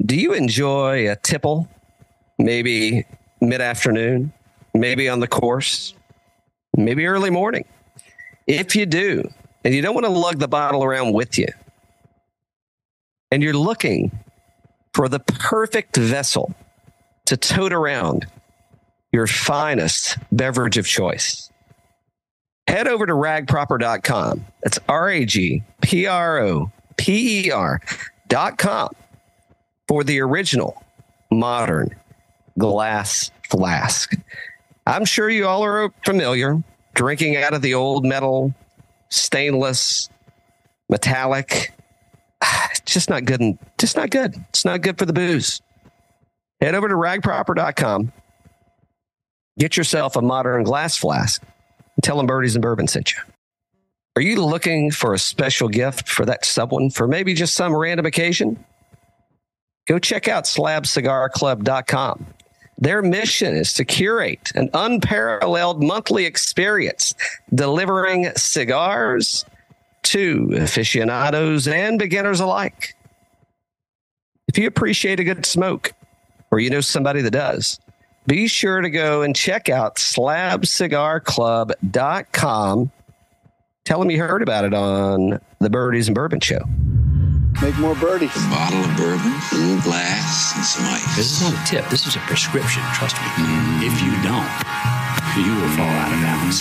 Do you enjoy a tipple? Maybe mid-afternoon, maybe on the course, maybe early morning. If you do, and you don't want to lug the bottle around with you, and you're looking for the perfect vessel to tote around your finest beverage of choice, head over to ragproper.com. That's RAGPROPER.com for the original modern glass flask. I'm sure you all are familiar drinking out of the old metal, stainless, metallic. It's just not good. It's not good for the booze. Head over to ragproper.com. Get yourself a modern glass flask and tell them Birdies and Bourbon sent you. Are you looking for a special gift for that someone for maybe just some random occasion? Go check out slabcigarclub.com. Their mission is to curate an unparalleled monthly experience, delivering cigars to aficionados and beginners alike. If you appreciate a good smoke, or you know somebody that does, be sure to go and check out slabcigarclub.com. Tell them you heard about it on the Birdies and Bourbon Show. Make more birdies. A bottle of bourbon, a little glass, and some ice. This is not a tip. This is a prescription. Trust me. If you don't, you will fall out of balance.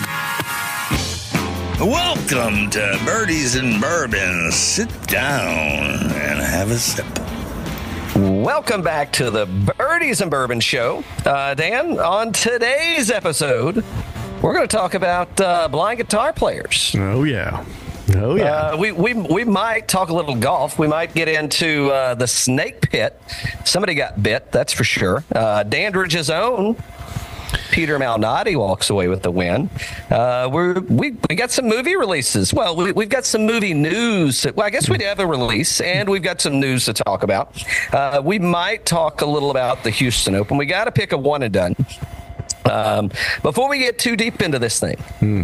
Welcome to Birdies and Bourbon. Sit down and have a sip. Welcome back to the Birdies and Bourbon Show. Dan, on today's episode, we're going to talk about blind guitar players. Oh, yeah. We might talk a little golf. We might get into the snake pit. Somebody got bit, that's for sure. Dandridge's own Peter Malnati walks away with the win. We got some movie releases. Well, we've got some movie news. Well, I guess we have a release, and we've got some news to talk about. We might talk a little about the Houston Open. We got to pick a one and done. Before we get too deep into this thing,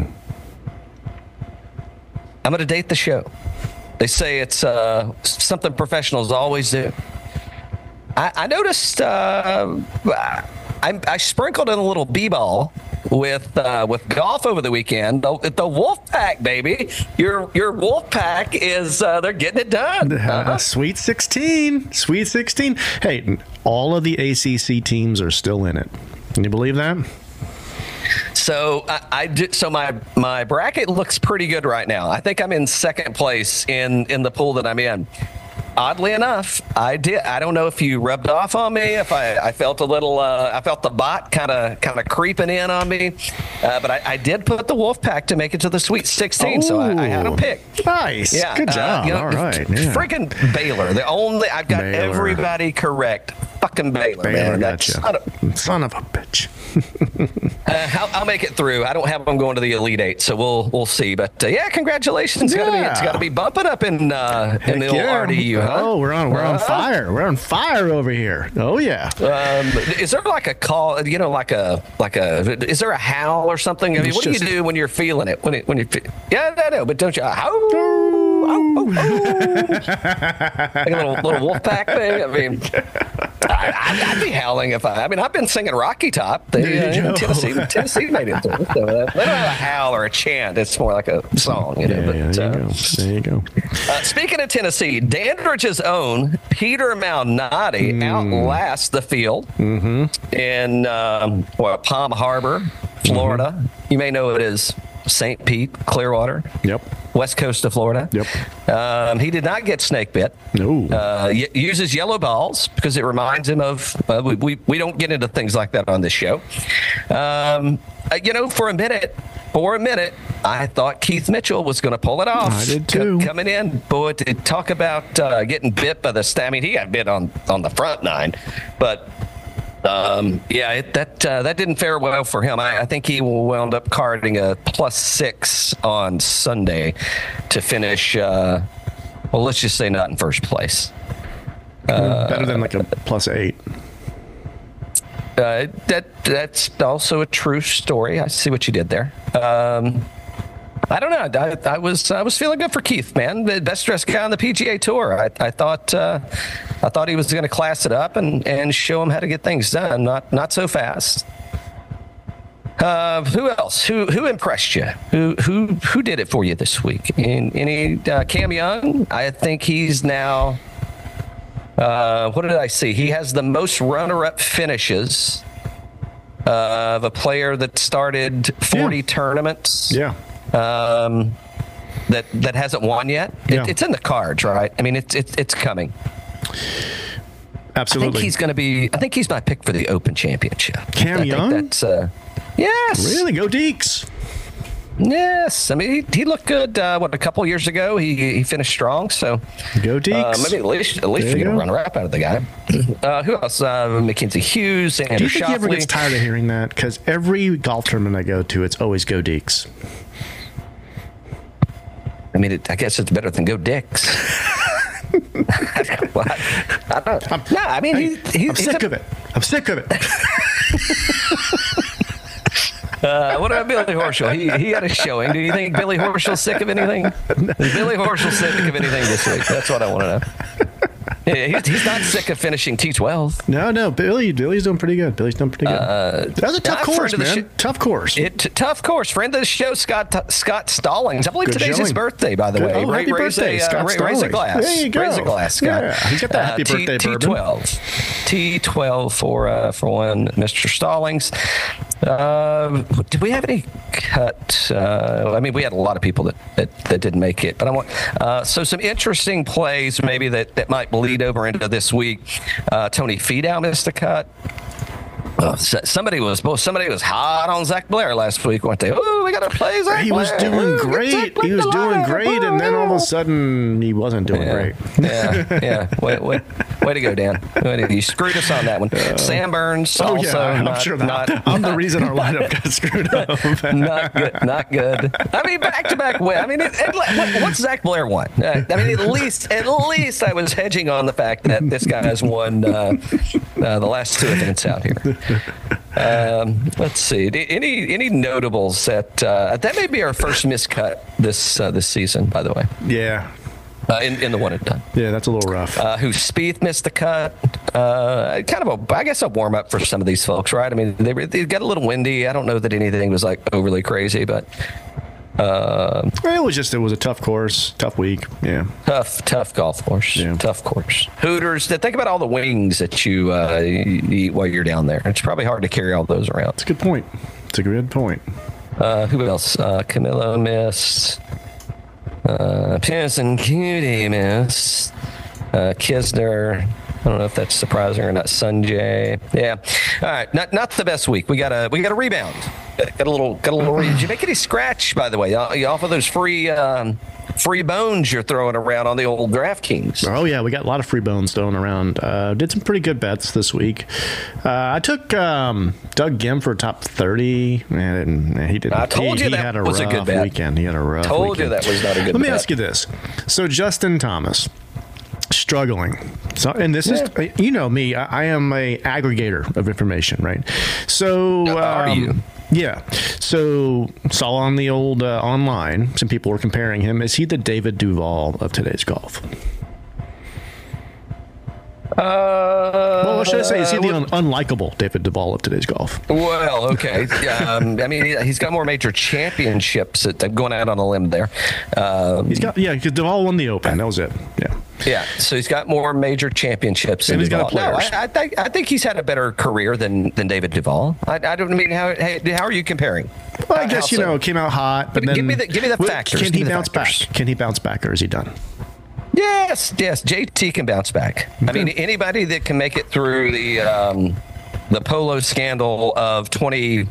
I'm going to date the show. They say it's something professionals always do. I noticed I sprinkled in a little b-ball with golf over the weekend. The Wolf Pack, baby. Your Wolf Pack is they're getting it done. Sweet 16. Sweet 16. Hey, all of the ACC teams are still in it. Can you believe that? So So my bracket looks pretty good right now. I think I'm in second place in the pool that I'm in. Oddly enough, I don't know if you rubbed off on me, if I felt a little, I felt the bot kind of creeping in on me, but I did put the Wolf Pack to make it to the Sweet 16, so I had them picked. Nice. Yeah. Good job. All right. Yeah. Freaking Baylor. I've got Baylor. Everybody correct. Fucking Baylor, man. Gotcha. Son of a bitch. I'll make it through. I don't have them going to the Elite Eight, so we'll see. But yeah, congratulations. It's got to be bumping up in the old RDU. Huh? Oh, we're on fire. We're on fire over here. Oh yeah. Is there like a call? Is there a howl or something? I mean, what do you do when you're feeling it? When you feel? Yeah, I know, but don't you? Like a little wolf pack thing. I mean, I'd be howling if I've been singing Rocky Top. Tennessee made it through. So, they don't have a howl or a chant. It's more like a song. There you go. Speaking of Tennessee, Dandridge's own Peter Malnati outlasts the field in Palm Harbor, Florida. You may know it as St. Pete, Clearwater. Yep. West coast of Florida. Yep. He did not get snake bit. No. Uses yellow balls because it reminds him of. We don't get into things like that on this show. For a minute, I thought Keith Mitchell was going to pull it off. I did too. Coming in, boy, to talk about getting bit by the stem. I mean, he got bit on the front nine, but. That didn't fare well for him. I think he wound up carding a +6 on Sunday to finish. Let's just say not in first place. Better than like a +8. That's also a true story. I see what you did there. I don't know. I was feeling good for Keith, man. The best dressed guy on the PGA Tour. I thought he was going to class it up and show him how to get things done. Not so fast. Who else? Who impressed you? Who did it for you this week? Any Cam Young? I think he's now. What did I see? He has the most runner-up finishes of a player that started 40 tournaments. Yeah. That hasn't won yet. Yeah. It's in the cards, right? I mean, it's coming. Absolutely. I think he's my pick for the Open Championship. Cam Young? That's yes. Really? Go Deeks. Yes. I mean, he looked good. A couple years ago, he finished strong. So go Deeks. maybe at least you get a runner up out of the guy. Who else? Mackenzie Hughes. Andrew Do you think he ever Schauffele. gets tired of hearing that? Because every golf tournament I go to, it's always go Deeks. I mean, I guess it's better than go Dicks. Well, I don't. No, I mean, I'm sick of it. I'm sick of it. What about Billy Horschel? He had a showing. Do you think Billy Horschel's sick of anything? Is Billy Horschel sick of anything this week? That's what I want to know. Yeah, he's not sick of finishing T12. No, Billy's doing pretty good. That was a tough course, man. Tough course. Tough course. Friend of the show, Scott Stallings. I believe today's his birthday, by the way. Oh, happy birthday, Scott Stallings. Raise a glass. There you go. Raise a glass, Scott. Yeah, he's got the happy birthday bourbon. T12 for one, Mr. Stallings. Did we have any cut? I mean, we had a lot of people that didn't make it, but I want so some interesting plays maybe that might bleed over into this week. Tony Finau missed a cut. Somebody was hot on Zach Blair last week, weren't they? Oh, we got to play Zach Blair. He was doing great. He was doing great, and then all of a sudden, he wasn't doing great. Yeah. Way to go, Dan. You screwed us on that one. Sam Burns. Oh also yeah, I'm sure that I'm the reason our lineup got screwed up. Not good. I mean, back-to-back win. I mean, what's Zach Blair won? I mean, at least I was hedging on the fact that this guy has won the last two events out here. Let's see. Any notables that may be our first miscut this season, by the way. Yeah. In the one and done. Yeah, that's a little rough. Who Spieth missed the cut. Kind of a warm up for some of these folks, right? I mean, they got a little windy. I don't know that anything was like overly crazy, but it was a tough course, tough week. Yeah, tough golf course. Yeah. Tough course. Hooters. Think about all the wings that you eat while you're down there. It's probably hard to carry all those around. It's a good point. Who else? Camilo missed. Pearson Cutie missed. Kisner. I don't know if that's surprising or not. Sanjay. Yeah. All right. Not the best week. We got a rebound. Got a little. Did you make any scratch, by the way? You off of those free bones you're throwing around on the old DraftKings? Oh yeah, we got a lot of free bones thrown around. Did some pretty good bets this week. I took Doug Gim for top 30. Man, he didn't. I told you he that had a was rough a good bet. weekend. He had a rough. Told weekend. you that was not a good. Let me bet. ask you this. So Justin Thomas. Struggling. So, and this is, you know me, I am a aggregator of information, right? So, are you? Yeah. So, saw on the old online, some people were comparing him. Is he the David Duval of today's golf? Well, what should I say? Is he the unlikable David Duval of today's golf? Well, okay. I mean, he's got more major championships. I'm going out on a limb there. He's got, because Duval won the Open. That was it. Yeah. Yeah, so he's got more major championships. And he's got players. No, I think he's had a better career than David Duval. I don't mean how are you comparing? Well, I guess came out hot, but then give me the factors. Can he bounce back? Can he bounce back, or is he done? Yes, JT can bounce back. Okay. I mean, anybody that can make it through the polo scandal of 2020.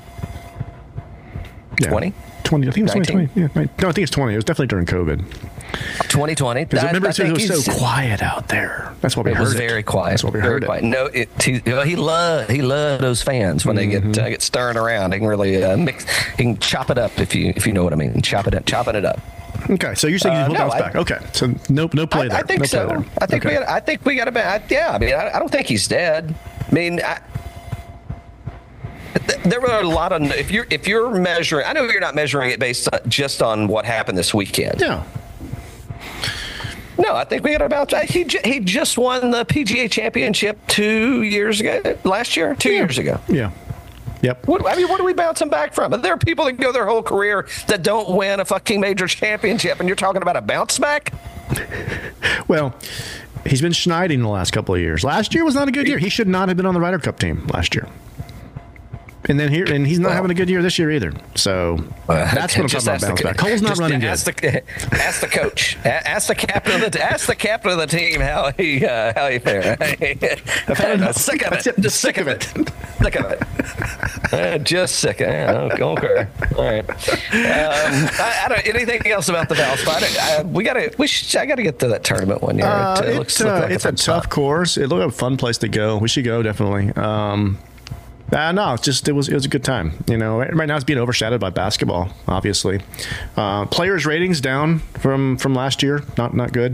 20, I think it was 2020. Yeah, no, I think it's 20. It was definitely during COVID. 2020. Because remember, it was so quiet out there. That's what we heard. It was very quiet. That's what we heard. Quiet. No, he loved those fans when they get stirring around. He can really mix. He can chop it up if you know what I mean. Chopping it up. Okay, so you're saying he'll bounce back. Okay, so no play there. I think so. There. I think we got a bet. Yeah, I mean, I don't think he's dead. I mean, there were a lot of, if you're measuring, I know you're not measuring it based just on what happened this weekend. Yeah. No, I think we got about, he just won the PGA Championship 2 years ago, last year, 2 years ago. Yeah. Yep. What are we bouncing back from? There are people that go their whole career that don't win a fucking major championship, and you're talking about a bounce back? Well, he's been schneiding the last couple of years. Last year was not a good year. He should not have been on the Ryder Cup team last year. And then he's not having a good year this year either. So that's what I'm talking about. Bounce back. Cole's not running good. Ask the coach. Ask the captain of the team how he fared. I'm sick of it. Just sick of it. Sick of it. Just sick of it. Okay. All right. I don't. Anything else about the Valspar? I got to get to that tournament one year. It's a tough course. It looked like a fun place to go. We should go definitely. No, it was a good time. You know, right now it's being overshadowed by basketball, obviously. Players' ratings down from last year. Not good.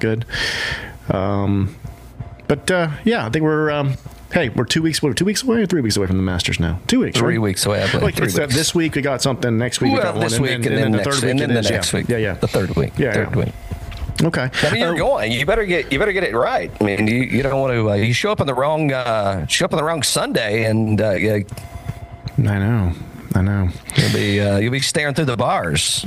But I think we're 2 weeks. We're 2 weeks away or 3 weeks away from the Masters now. 2 weeks. 3 weeks away. I believe. This week we got something. Next week we got this one. Week, and then the third week, and then the next week. Yeah. The third week. Third week. Okay. I mean, you're going. You better get it right. I mean, you don't want to. You show up on the wrong Sunday, and I know. You'll be staring through the bars.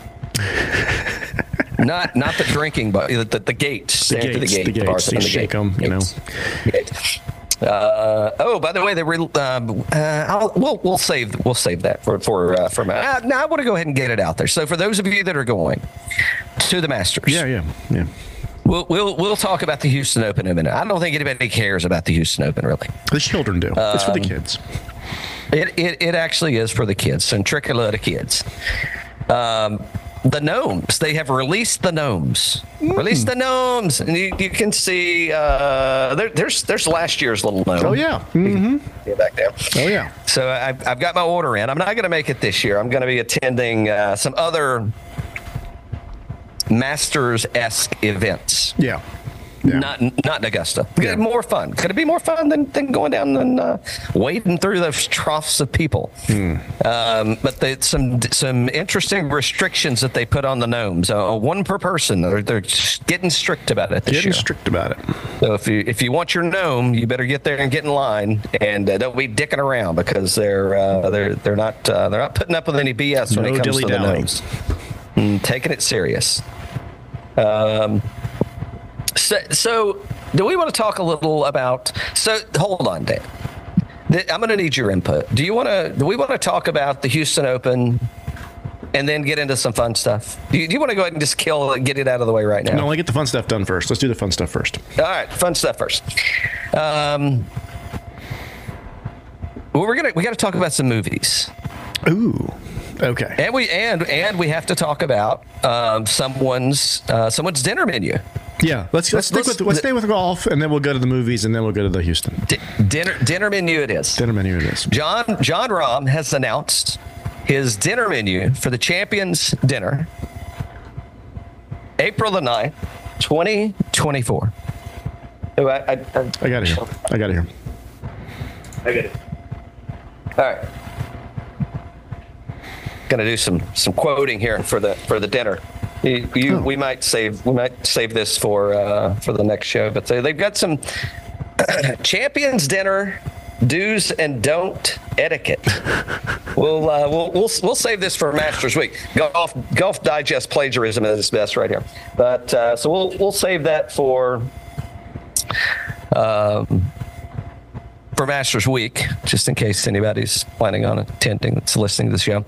not the drinking, but the gates. Staring through the gates. The bars you shake them. You know. By the way, we'll save that for now. I want to go ahead and get it out there. So for those of you that are going to the Masters, yeah. We'll talk about the Houston Open in a minute. I don't think anybody cares about the Houston Open really. The children do. It's for the kids. It actually is for the kids and trick a lot of kids. The gnomes. They have released the gnomes. Released the gnomes, and you can see there's last year's little gnome. Oh yeah. Mm-hmm. Yeah, back there. Oh yeah. So I've got my order in. I'm not going to make it this year. I'm going to be attending some other Masters-esque events. Yeah. Not in Augusta. Yeah. More fun. Could it be more fun than going down and wading through those troughs of people? But some interesting restrictions that they put on the gnomes. One per person. They're getting strict about it this year. Strict about it. So if you want your gnome, you better get there and get in line, and don't be dicking around because they're not putting up with any BS when it comes to the gnomes. Taking it serious. So do we want to talk a little about? So hold on, Dan. I'm going to need your input. Do we want to talk about the Houston Open and then get into some fun stuff? Do you want to go ahead and just get it out of the way right now? No, I get the fun stuff done first. Let's do the fun stuff first. All right, fun stuff first. Well, we got to talk about some movies. Ooh. Okay. And we have to talk about someone's dinner menu. Yeah, let's stay with golf, and then we'll go to the movies, and then we'll go to the Houston dinner menu. It is dinner menu. It is. John Rahm has announced his dinner menu for the Champions Dinner, April the 9th, 2024. Oh, I got it here. I got it. All right. Going to do some quoting here for the dinner. We might save this for the next show, but they've got some Champions Dinner do's and don't etiquette. We'll save this for Masters Week. Golf Digest plagiarism at its best right here. But so we'll save that for Masters Week, just in case anybody's planning on attending that's listening to the show.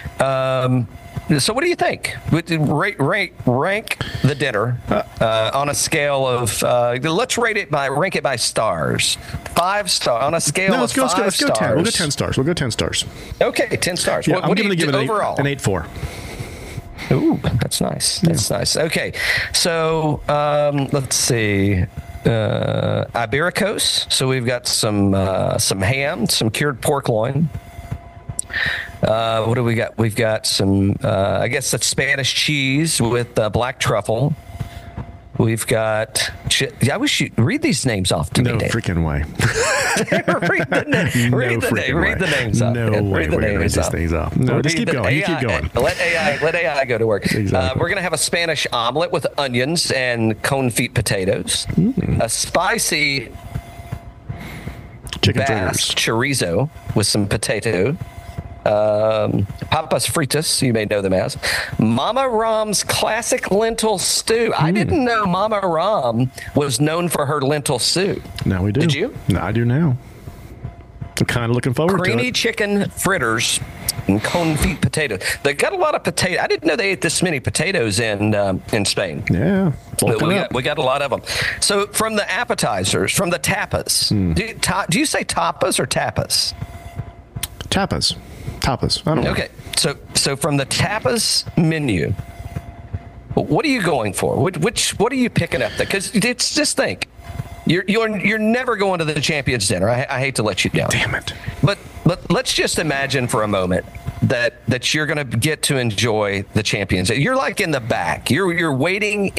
So what do you think? Rank the dinner on a scale of let's rank it by stars. 5 stars on a scale of 5 stars. Let's go 10. We'll go 10 stars. We'll go 10 stars. Okay, 10 stars. Yeah, I'm going to give it overall? An 8.4. Ooh, that's nice. That's nice. Okay, so let's see. Ibericos. So we've got some ham, some cured pork loin. What do we got? We've got some, I guess that's Spanish cheese with black truffle. We've got, I wish you'd read these names off to me, No Dave. freaking way. Read the names up. No way Read the we're gonna read names these up. things up. No, just keep going. You keep going. Let AI go to work. Exactly. We're gonna have a Spanish omelet with onions and confit potatoes. A spicy Chicken Basque fritters. chorizo with some potato. Papas fritas, you may know them as. Mama Ram's classic lentil stew. I didn't know Mama Ram was known for her lentil stew. Now we do. Did you? No, I do now. I'm kind of looking forward to Creamy it. chicken fritters and confit potatoes. They got a lot of potato. I didn't know they ate this many potatoes in Spain. Yeah. But Bulking up. we got a lot of them. So from the appetizers, from the tapas, do you say tapas or tapas? Tapas. I don't know. Okay, so from the tapas menu, what are you going for? What are you picking up there? Because it's just think, you're never going to the Champions Dinner. I hate to let you down. Damn it. But let's just imagine for a moment that you're going to get to enjoy the Champions. You're like in the back. You're waiting.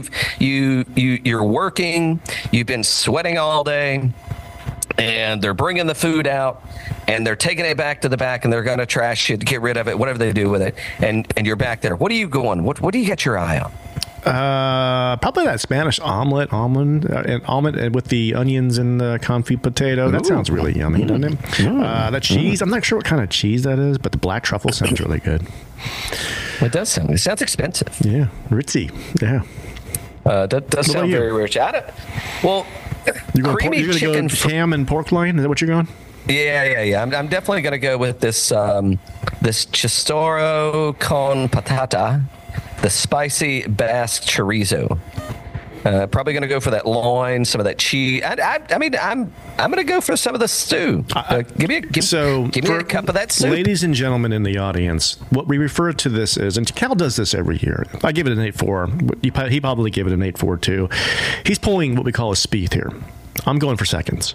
You're working. You've been sweating all day. And they're bringing the food out, and they're taking it back to the back, and they're going to trash it, get rid of it, whatever they do with it. And you're back there. What are you going? What do you get your eye on? Probably that Spanish omelet with the onions and the confit potato. That sounds really yummy, doesn't it? That cheese, I'm not sure what kind of cheese that is, but the black truffle sounds really good. It does sound. It sounds expensive. Yeah, ritzy. Yeah. That does sound very rich. Well. You're going creamy chicken go ham and pork loin? Is that what you're going? Yeah. I'm definitely going to go with this this chistoro con patata, the spicy Basque chorizo. Probably going to go for that loin, some of that cheese. I mean, I'm going to go for some of the stew. Give me a cup of that soup. Ladies and gentlemen in the audience, what we refer to this is, and Cal does this every year. I give it an 8.4. He probably gave it an 8.4 too. He's pulling what we call a speed here. I'm going for seconds.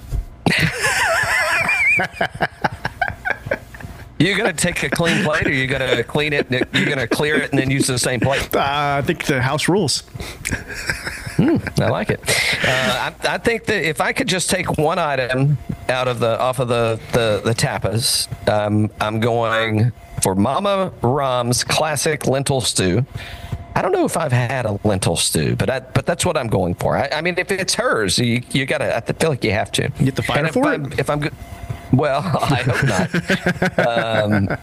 You going to take a clean plate, or you going to clean it? You're going to clear it and then use the same plate? I think the house rules. I like it. I think that if I could just take one item off of the tapas, I'm going for Mama Ram's classic lentil stew. I don't know if I've had a lentil stew, but that's what I'm going for. I mean, if it's hers, you got to. I feel like you have to. You get the fire for it. If I'm good. Well, I hope not.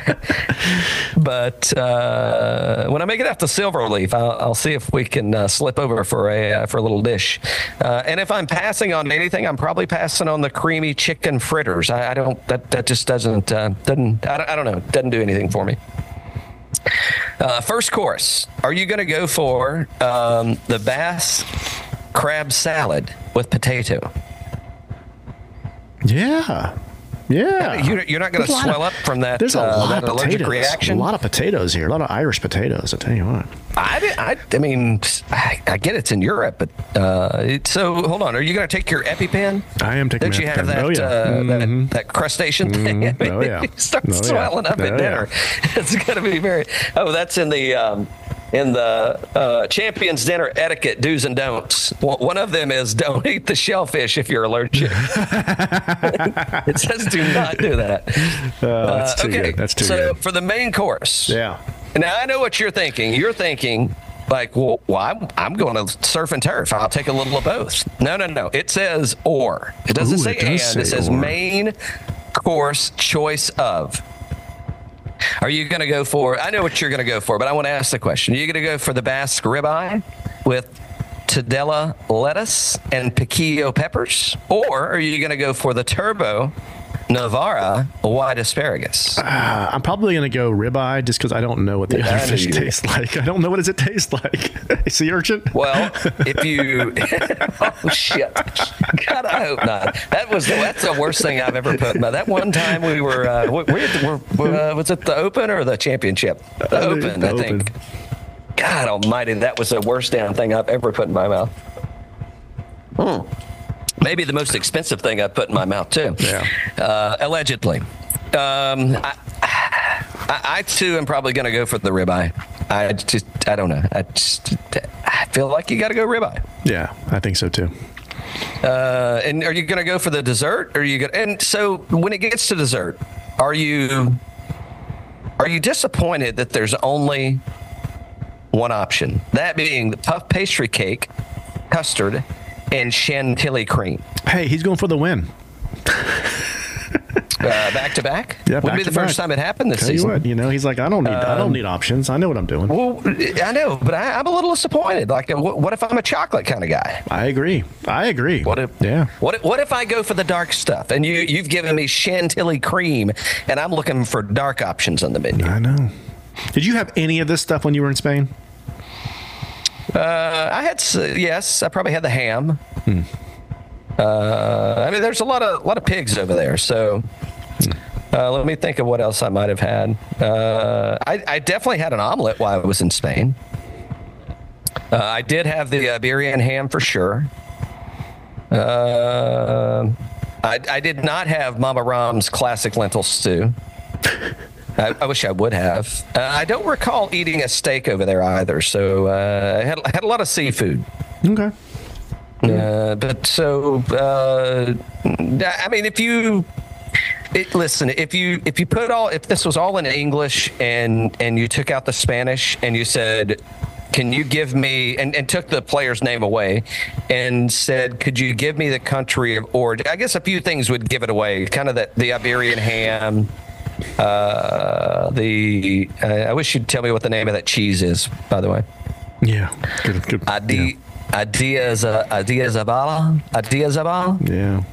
But when I make it off the silver leaf, I'll see if we can slip over for a little dish. And if I'm passing on anything, I'm probably passing on the creamy chicken fritters. I don't. That just doesn't. I don't know. It doesn't do anything for me. First course. Are you going to go for the Basque crab salad with potato? Yeah. You're not going to swell up from that. There's a lot that of allergic potatoes. reaction. A lot of potatoes here. A lot of Irish potatoes. I tell you what. I mean, I get it's in Europe, but so hold on. Are you going to take your EpiPen? I am taking. Don't you have EpiPen. that that crustacean thing? I mean, Oh yeah. Start swelling up at dinner. It's going to be very. Oh, that's in the Champions Dinner etiquette do's and don'ts. One of them is don't eat the shellfish if you're allergic. It says do not do that. That's too good. That's too good. So for the main course. Yeah. Now I know what you're thinking. You're thinking like, well, I'm going to surf and turf. I'll take a little of both. No. It says or. It doesn't say and. It says or. Main course choice of. Are you going to go for, I know what you're going to go for, but I want to ask the question. Are you going to go for the Basque ribeye with Tudela lettuce and piquillo peppers? Or are you going to go for the Turbo Navarra white asparagus? I'm probably going to go ribeye just because I don't know what the other fish tastes like. I don't know what does it taste like. Sea urchin? Well, if you... oh, shit. God, I hope not. That's the worst thing I've ever put in my... That one time we were... was it the Open or the Championship? The Open, I think. God almighty, that was the worst damn thing I've ever put in my mouth. Maybe the most expensive thing I've put in my mouth, too. Yeah. Allegedly. I too am probably going to go for the ribeye. I don't know. I feel like you got to go ribeye. Yeah, I think so, too. And are you going to go for the dessert? Or are you going? And so when it gets to dessert, are you disappointed that there's only one option? That being the puff pastry cake, custard, and chantilly cream. Hey, he's going for the win. Back to back? Yeah, would be the first time it happened this Tell season. You what, he's like, I don't need options. I know what I'm doing. Well, I know, but I'm a little disappointed. Like, what if I'm a chocolate kind of guy? I agree. What if I go for the dark stuff and you've given me chantilly cream and I'm looking for dark options on the menu? I know. Did you have any of this stuff when you were in Spain? I had, yes, I probably had the ham. I mean, there's a lot of pigs over there, so let me think of what else I might have had. I definitely had an omelet while I was in Spain. I did have the Iberian ham for sure. I did not have Mama Ram's classic lentil stew. I wish I would have. I don't recall eating a steak over there either, so I had a lot of seafood. Okay. But so, I mean, if you this was all in English and you took out the Spanish and you said, can you give me, and took the player's name away and said, could you give me the country of origin? I guess a few things would give it away, kind of the Iberian ham. I wish you'd tell me what the name of that cheese is, by the way. Yeah. Good. Adiazabal? Yeah.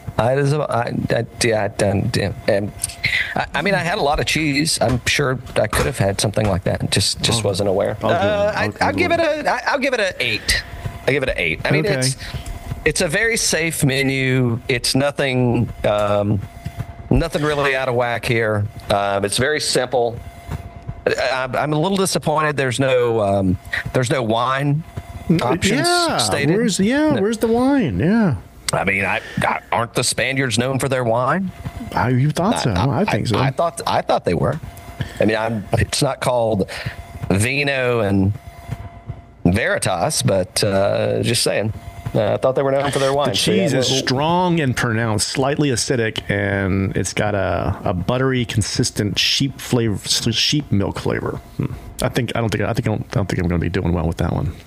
I mean, I had a lot of cheese. I'm sure I could have had something like that. Just wasn't aware. I'll give it an 8. I give it an 8. I mean, okay. It's a very safe menu. It's nothing really out of whack here. It's very simple. I'm a little disappointed. There's no wine options stated. Where's the wine? Yeah. I mean, aren't the Spaniards known for their wine? You thought so? I think so. I thought they were. I mean, it's not called Vino and Veritas, but just saying. I thought they were known for their wine. The cheese is strong and pronounced, slightly acidic, and it's got a buttery, consistent sheep milk flavor. I think I'm going to be doing well with that one.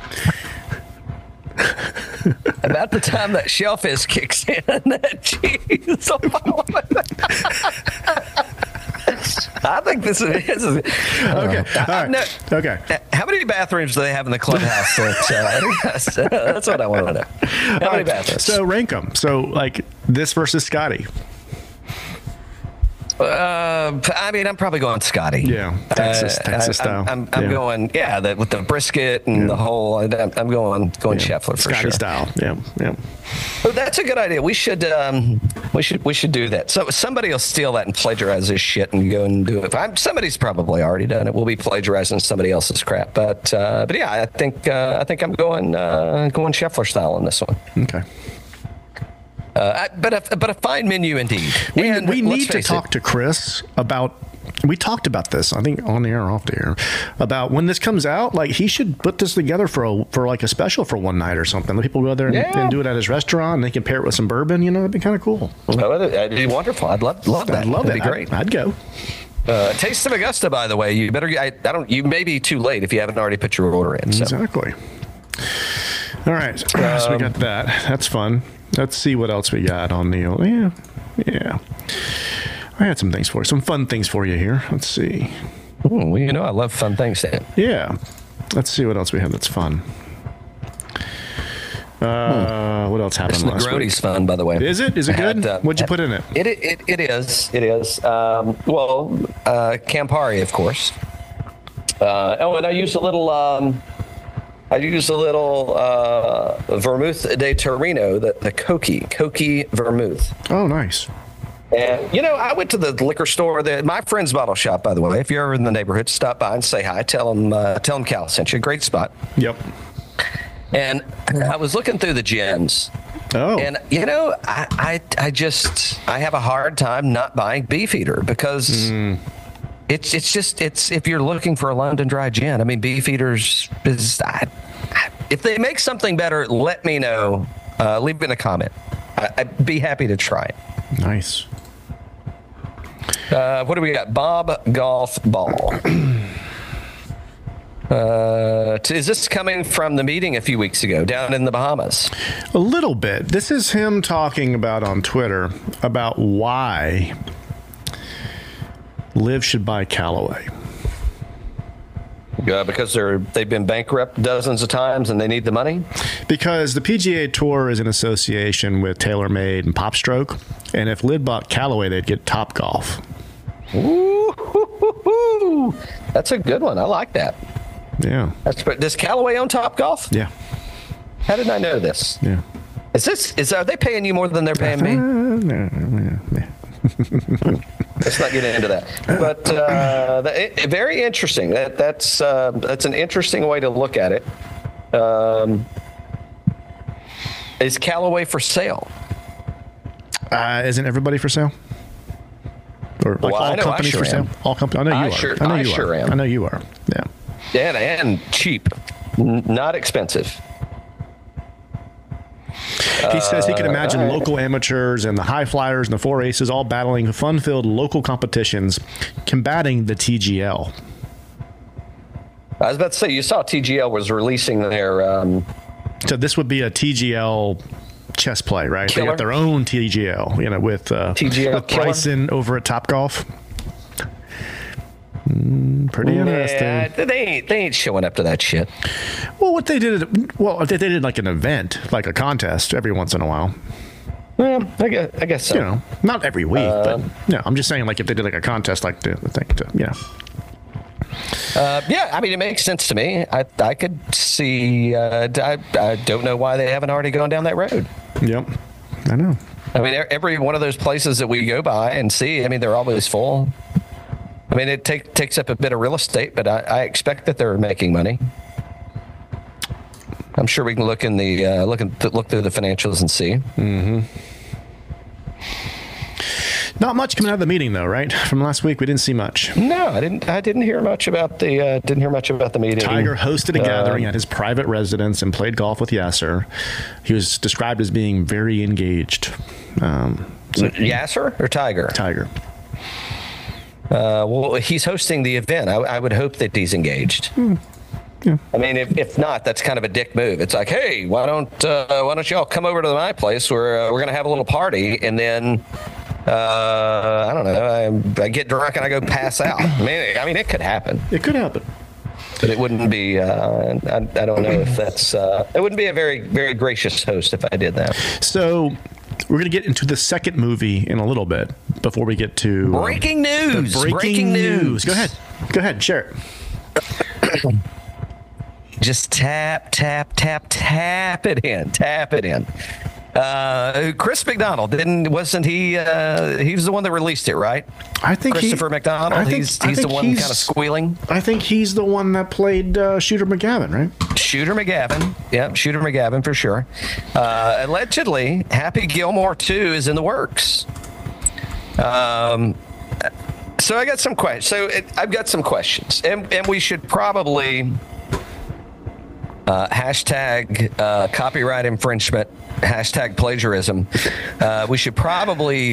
About the time that shellfish kicks in, that cheese. I think this is okay. All right. Okay. How many bathrooms do they have in the clubhouse? That's what I want to know. How many bathrooms? So rank them. So like this versus Scotty. I mean, I'm probably going Scotty. Yeah, Texas style. I'm going, with the brisket and the whole. I'm going Scheffler for Scotty sure. Style. Yeah. Oh, that's a good idea. We should do that. So somebody will steal that and plagiarize this shit and go and do it. Somebody's probably already done it. We'll be plagiarizing somebody else's crap. But yeah, I think I'm going Scheffler style on this one. Okay. But a fine menu indeed. We need to talk to Chris about. We talked about this, I think, on the air or off the air, about when this comes out. Like, he should put this together for like a special for one night or something. Let people go there and do it at his restaurant, and they can pair it with some bourbon. You know, it'd be kind of cool. That'd be wonderful. I'd love that. I'd love That'd it. Be great. I'd go. Taste of Augusta, by the way. You better. You may be too late if you haven't already put your order in. So. Exactly. All right, so we got that. That's fun. Let's see what else we got on the. Yeah. I had some fun things for you here. Let's see. Well, you know I love fun things, Dan. Yeah. Let's see what else we have that's fun. What else happened last week? Negronis fun, by the way. Is it? Is it good? What'd you put in it? It is. It is. Campari, of course. And I use a little. Vermouth de Torino, the Coqui Vermouth. Oh, nice. And, I went to the liquor store, my friend's bottle shop, by the way. If you're ever in the neighborhood, stop by and say hi. Tell them Cal sent you. Great spot. Yep. And I was looking through the gems. Oh. And, I have a hard time not buying Beefeater because it's if you're looking for a London Dry gin, I mean, Beefeater's is... if they make something better, let me know. leave it in a comment. I'd be happy to try it. Nice. What do we got? Bob Golf Ball. Is this coming from the meeting a few weeks ago down in the Bahamas? A little bit. This is him talking about on Twitter about why Liv should buy Callaway. Because they've been bankrupt dozens of times and they need the money? Because the PGA Tour is in association with TaylorMade and PopStroke, and if Liv bought Callaway, they'd get Topgolf. Ooh, that's a good one. I like that. Yeah. Does Callaway own Topgolf? Yeah. How did I know this? Yeah. Are they paying you more than they're paying me? Let's not get into that. But very interesting. That's an interesting way to look at it. Is Callaway for sale? Isn't everybody for sale? Or like all companies for sale? All companies. I know you are. I sure am. I know you are. Yeah. And cheap, not expensive. He says he can imagine local amateurs and the high flyers and the 4 aces all battling fun-filled local competitions, combating the TGL. I was about to say, you saw TGL was releasing their... So this would be a TGL chess play, right? Killer. They got their own TGL, with Bryson over at Topgolf. Pretty interesting. Yeah, they ain't showing up to that shit. Well, what they did, they did like an event, like a contest every once in a while. Well, I guess so. Not every week, but I'm just saying, like if they did like a contest, like the thing, yeah, I mean, it makes sense to me. I could see. I don't know why they haven't already gone down that road. Yep, I know. I mean, every one of those places that we go by and see, I mean, they're always full. I mean, it takes up a bit of real estate, but I expect that they're making money. I'm sure we can look in the look through the financials and see. Mm-hmm. Not much coming out of the meeting, though, right? From last week, we didn't see much. No, I didn't hear much about the meeting. Tiger hosted a gathering at his private residence and played golf with Yasser. He was described as being very engaged. Yasser or Tiger? Tiger. Well, he's hosting the event. I would hope that he's engaged. Yeah. I mean, if not, that's kind of a dick move. It's like, hey, why don't y'all come over to my place where we're going to have a little party, and then I don't know, I get drunk and I go pass out. I mean, it could happen. It could happen, but it wouldn't be. I don't know if that's. It wouldn't be a very, very gracious host if I did that. So we're going to get into the second movie in a little bit before we get to breaking news. Breaking news. Go ahead, share it. Just tap it in. Chris McDonald wasn't he? He was the one that released it, right? I think Christopher McDonald. He's the one kind of squealing. I think he's the one that played Shooter McGavin, right? Shooter McGavin. Yeah, Shooter McGavin for sure. Allegedly, Happy Gilmore 2 is in the works. So I got some questions. I've got some questions, and we should probably hashtag copyright infringement, hashtag plagiarism. We should probably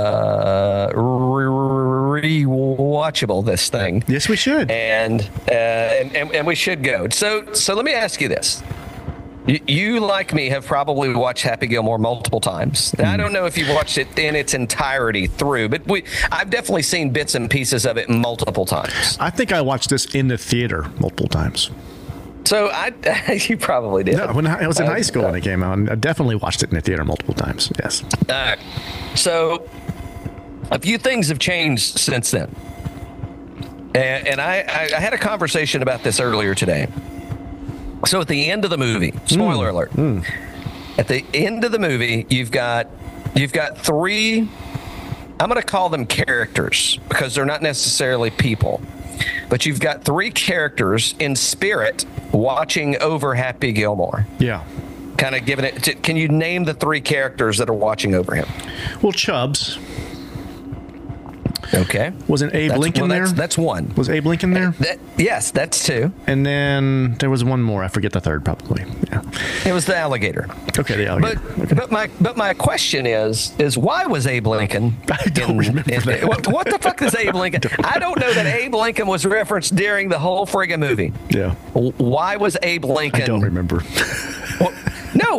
rewatchable this thing. Yes, we should. And we should go. So let me ask you this. You, like me, have probably watched Happy Gilmore multiple times. Now, I don't know if you've watched it in its entirety through, but I've definitely seen bits and pieces of it multiple times. I think I watched this in the theater multiple times. So you probably did. No, when I was in high school when it came out, I definitely watched it in the theater multiple times. Yes. So a few things have changed since then, and I had a conversation about this earlier today. So at the end of the movie, spoiler alert. At the end of the movie, you've got three. I'm going to call them characters because they're not necessarily people. But you've got three characters in spirit watching over Happy Gilmore. Yeah. Kind of giving it. Can you name the three characters that are watching over him? Well, Chubbs. Okay. Wasn't Abe Lincoln there? That's one. Was Abe Lincoln there? Yes, that's two. And then there was one more. I forget the third, probably. Yeah. It was the alligator. Okay, the alligator. But my question is why was Abe Lincoln? I don't remember that. What the fuck is Abe Lincoln? I don't know that Abe Lincoln was referenced during the whole friggin' movie. Yeah. Why was Abe Lincoln? I don't remember. Well, no,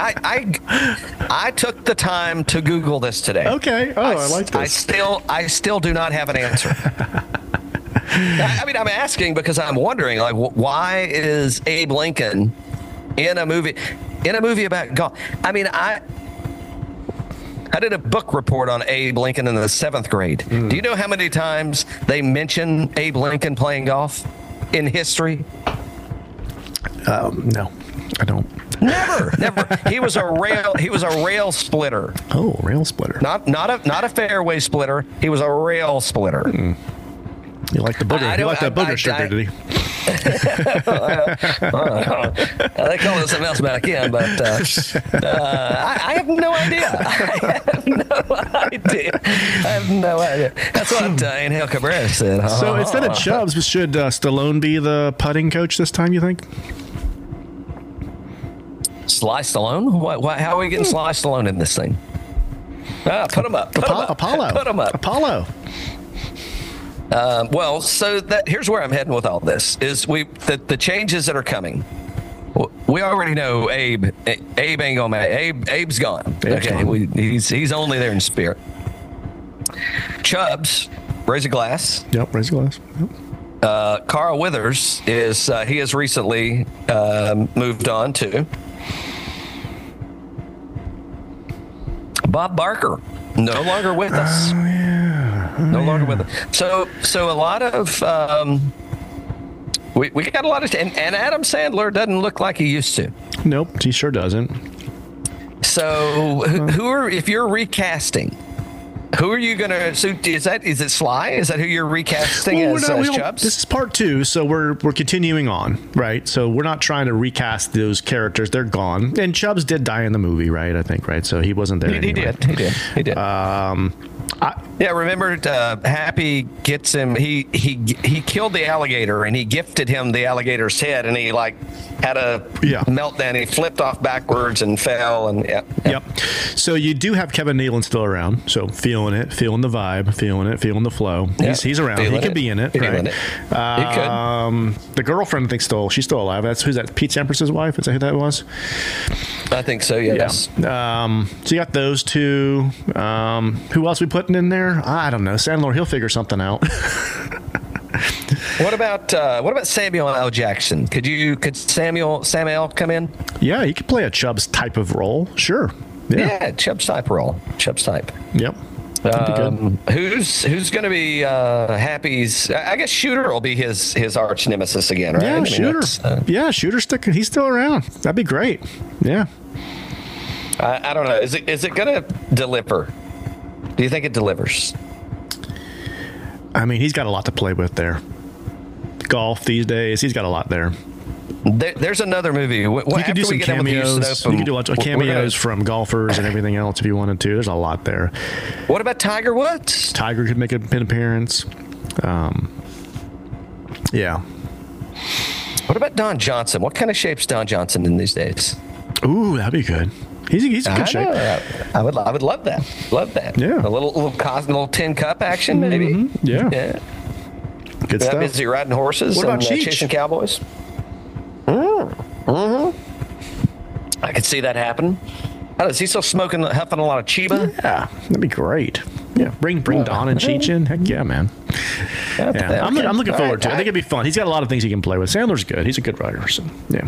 I took the time to Google this today. Okay. Oh, I like this. I still do not have an answer. I mean, I'm asking because I'm wondering, like, why is Abe Lincoln in a movie about golf? I mean, I did a book report on Abe Lincoln in the 7th grade. Do you know how many times they mention Abe Lincoln playing golf in history? No, I don't. Never. He was a rail splitter. Oh, rail splitter. Not a fairway splitter. He was a rail splitter. You like the booger? You like that booger sugar, did he? They call it something else back in, but I have no idea. I have no idea. That's what Angel Cabrera said. So instead of Chubbs, should Stallone be the putting coach this time, you think? Sly Stallone? How are we getting Sly Stallone in this thing? Put him up. Apollo. Put him up. Apollo. Well, so here's where I'm heading with all this: is the changes that are coming. We already know Abe ain't gonna make. Abe's gone. He's only there in spirit. Chubbs, raise a glass. Yep, raise a glass. Yep. Carl Weathers he has recently moved on to. Bob Barker, no longer with us. Oh, yeah. No longer with us. So a lot of we got a lot of and Adam Sandler doesn't look like he used to. Nope, he sure doesn't. So if you're recasting, who are you gonna? So is it Sly? Is that who you're recasting as Chubbs? This is part 2, so we're continuing on, right? So we're not trying to recast those characters; they're gone. And Chubbs did die in the movie, right? I think, right? So he wasn't there. He did. Remember, Happy gets him. He killed the alligator and he gifted him the alligator's head, and he had a meltdown. He flipped off backwards and fell. And Yep. So you do have Kevin Nealon still around. So feeling it, feeling the vibe, feeling the flow. He's around. He could be in it. Right? He could. The girlfriend, I think, she's still alive. Who's that? Pete Sampras' wife? Is that who that was? I think so. Yes. Yeah. So you got those two. Who else we putting in there? I don't know. Sandler, he'll figure something out. What about Samuel L. Jackson? Could Samuel come in? Yeah, he could play a Chubbs type of role. Sure. Yeah, Chubbs type role. Chubbs type. Yep. Who's going to be Happy's? I guess Shooter will be his arch nemesis again, right? Yeah, Shooter. Shooter's he's still around. That'd be great. Yeah. I don't know. Is it going to deliver? Do you think it delivers? I mean, he's got a lot to play with there. Golf these days, he's got a lot there. There's another movie. You could do some cameos. You could do lots of cameos from golfers and everything else if you wanted to. There's a lot there. What about Tiger Woods? Tiger could make an appearance. Yeah. What about Don Johnson? What kind of shape's Don Johnson in these days? Ooh, that'd be good. He's in good shape. I would love that. Love that. Yeah. A little tin cup action, maybe. Mm-hmm. Yeah. Good stuff. Busy riding horses. What about Cheech? Chasing cowboys. I could see that happen. Is he still huffing a lot of Chiba? Yeah, that'd be great. Yeah, bring Don and Cheech in. Heck yeah, man. Yeah. I'm looking forward to it. I think it'd be fun. He's got a lot of things he can play with. Sandler's good. He's a good writer. So yeah.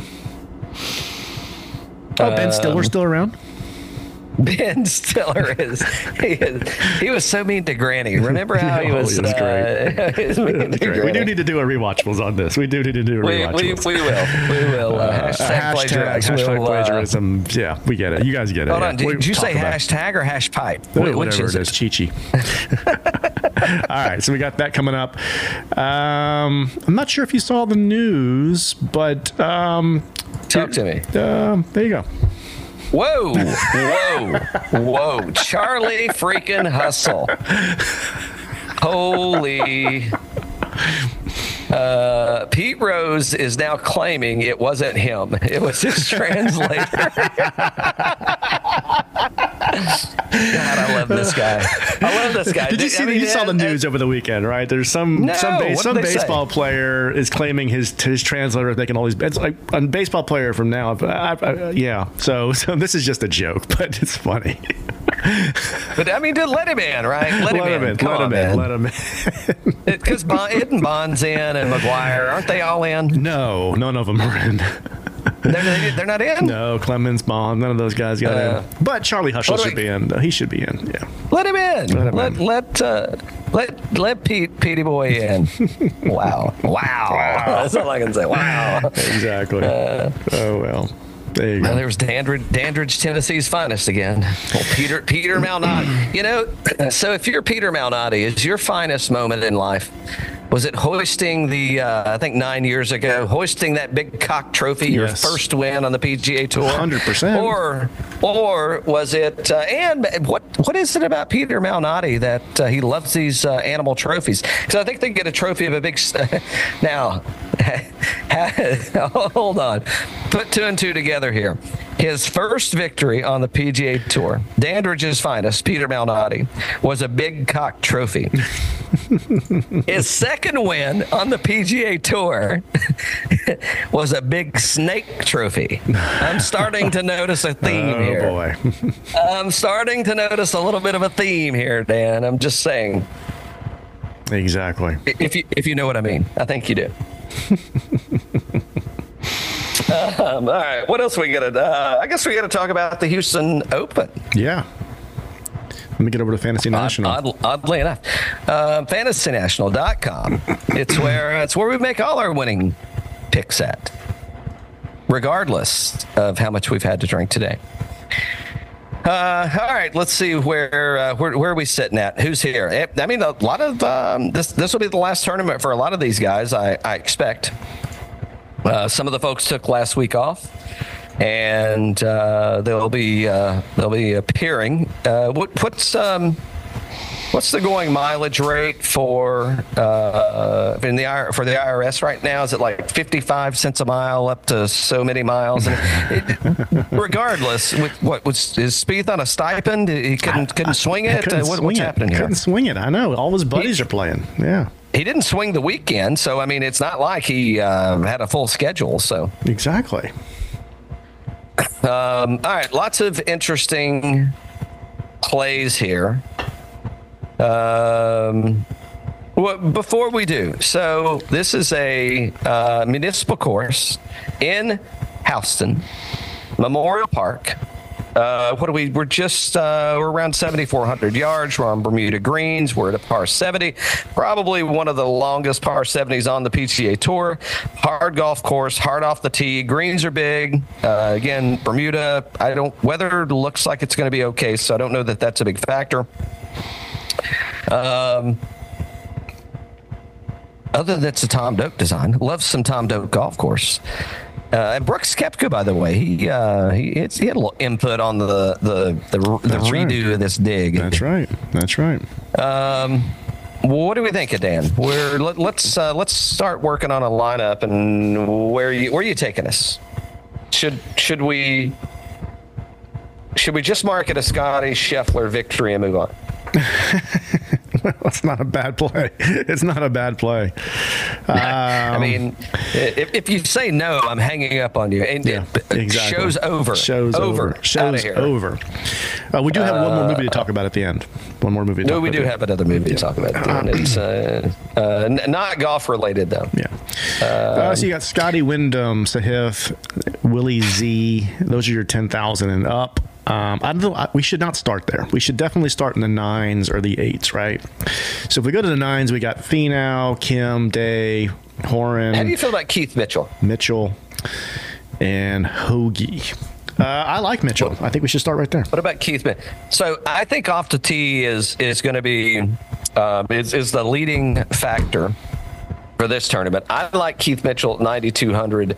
Ben Stiller's still around? Ben Stiller he was so mean to Granny. Remember how he was great. He was mean to Granny. We do need to do a rewatchables on this. We do need to do a rewatchables. We will. Hashtag plagiarism. Yeah, we get it. You guys get it. Hold on. Did you say hashtag or hash pipe? Whatever it is. Chi-Chi. All right, so we got that coming up. I'm not sure if you saw the news, but talk to me. There you go. Whoa. Charlie freaking Hustle. Holy. Pete Rose is now claiming it wasn't him. It was his translator. God, I love this guy. Did you see? You saw the news over the weekend, right? There's some baseball player is claiming his translator is making all these. It's like a baseball player from now. Yeah. So this is just a joke, but it's funny. But I mean, let him in, right? Let him in. Come on, man. Let him in. Because Hidden Bond's in and McGuire, aren't they all in? No, none of them are in. They're not in? No, Clemens, Bond, none of those guys got in. But Charlie Hustle should be in. He should be in. Yeah. Let him in. Let Petey Boy in. Wow. That's all I can say. Wow. Exactly. Oh well. There you go. Well, there was Dandridge, Tennessee's finest again. Well, Peter Malnati. So if you're Peter Malnati, is your finest moment in life? Was it hoisting I think 9 years ago, hoisting that big cock trophy, your first win on the PGA Tour? 100%. Or was it, and what is it about Peter Malnati that he loves these animal trophies? Because I think they get a trophy of a big, now, hold on, put two and two together here. His first victory on the PGA Tour, Dandridge's finest, Peter Malnati, was a big cock trophy. His second win on the PGA Tour was a big snake trophy. I'm starting to notice a theme here. Oh, boy. I'm starting to notice a little bit of a theme here, Dan. I'm just saying. Exactly. If you know what I mean. I think you do. All right. What else we got to I guess we got to talk about the Houston Open. Yeah. Let me get over to Fantasy National. Oddly enough, FantasyNational.com. It's where we make all our winning picks at, regardless of how much we've had to drink today. All right, let's see where are we sitting at? Who's here? I mean, a lot of this will be the last tournament for a lot of these guys, I expect. Some of the folks took last week off, and they'll be appearing. What's the going mileage rate for the IRS right now? Is it like 55 cents a mile up to so many miles? Regardless, is Spieth on a stipend? He couldn't swing it. What's happening here? Couldn't swing it. I know. All his buddies are playing. Yeah. He didn't swing the weekend, so I mean, it's not like he had a full schedule. So exactly. All right, lots of interesting plays here. Before we do, so this is a municipal course in Houston, Memorial Park. We're around 7,400 yards. We're on Bermuda Greens. We're at a par 70, probably one of the longest par 70s on the PGA Tour. Hard golf course, hard off the tee. Greens are big. Again, Bermuda, weather looks like it's going to be okay, so I don't know that that's a big factor. Other than it's a Tom Doak design. Love some Tom Doak golf course. And Brooks Koepka, by the way, he had a little input on the redo of this dig. That's right. What do we think of Dan? Let's start working on a lineup. And where are you taking us? Should we just mark it a Scotty Scheffler victory and move on? Well, it's not a bad play. I mean, if you say no, I'm hanging up on you. And exactly. Show's over. Show's over. We do have one more movie to talk about at the end. No, we do have another movie to talk about at the end. It's not golf related, though. Yeah. So you got Scotty Wyndham, Sahith, Willie Z. Those are your 10,000 and up. I don't know. We should not start there. We should definitely start in the 9s or the 8s, right? So if we go to the 9s, we got Finau, Kim, Day, Horan. How do you feel about Keith Mitchell? And Hoagie. I like Mitchell. I think we should start right there. What about Keith Mitchell? So I think off the tee is going to be is the leading factor for this tournament. I like Keith Mitchell at 9,200.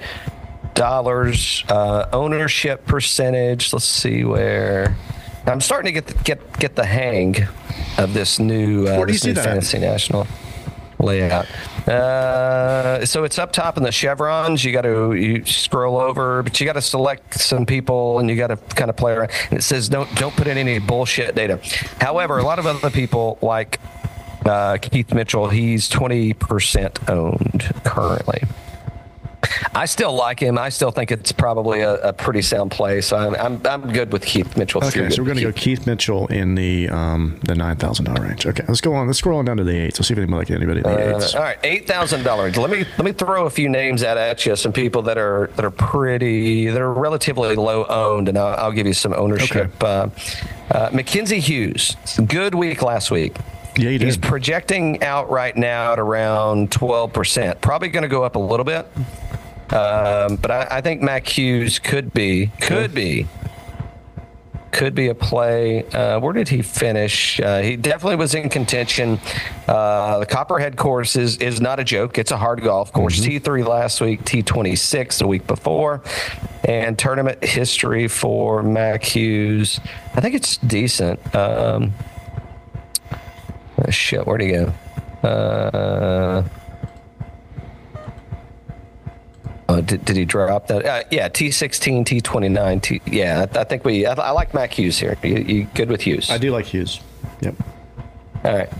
Ownership percentage. Let's see where I'm starting to get the hang of this new, Where do you this see new that? Fantasy National layout. So it's up top in the chevrons. You scroll over, but you got to select some people, and you got to kind of play around. And it says don't put in any bullshit data. However, a lot of other people like Keith Mitchell, he's 20% owned currently. I still like him. I still think it's probably a pretty sound play. So I'm good with Keith Mitchell. Okay, so we're going to go Keith Mitchell in the $9,000 range. Okay, let's go on. Let's scroll on down to the eights. Let's see if anybody like anybody in the eights. All right, $8,000. Let me throw a few names at you. Some people that are relatively low owned, and I'll give you some ownership. Okay. Mackenzie Hughes, good week last week. Yeah, he did. He's projecting out right now at around 12%. Probably going to go up a little bit. But I think Mac Hughes could be a play. Where did he finish? He definitely was in contention. The Copperhead course is not a joke. It's a hard golf course. T3 last week, T26 the week before, and tournament history for Mac Hughes, I think it's decent. Shit, where'd he go? Did he drop that? Yeah, T16, T29. I think I like Mac Hughes here. You good with Hughes? I do like Hughes. Yep. All right.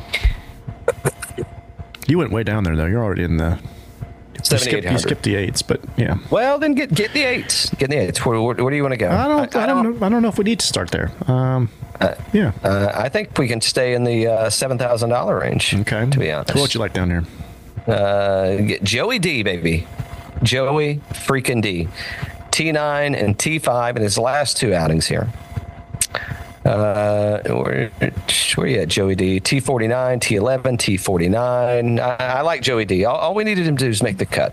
You went way down there, though. You're already in the... You 7,800. skipped the eights, but yeah. Well, then get the eights. Get the eights. Where do you want to go? I don't know if we need to start there. Yeah. I think we can stay in the $7,000 range. Okay. To be honest. What you like down here? Get Joey D, baby. Joey freaking D. T9 and T5 in his last two outings here. Where you at, Joey D? T49, T11, T49. I like Joey D. All we needed him to do is make the cut.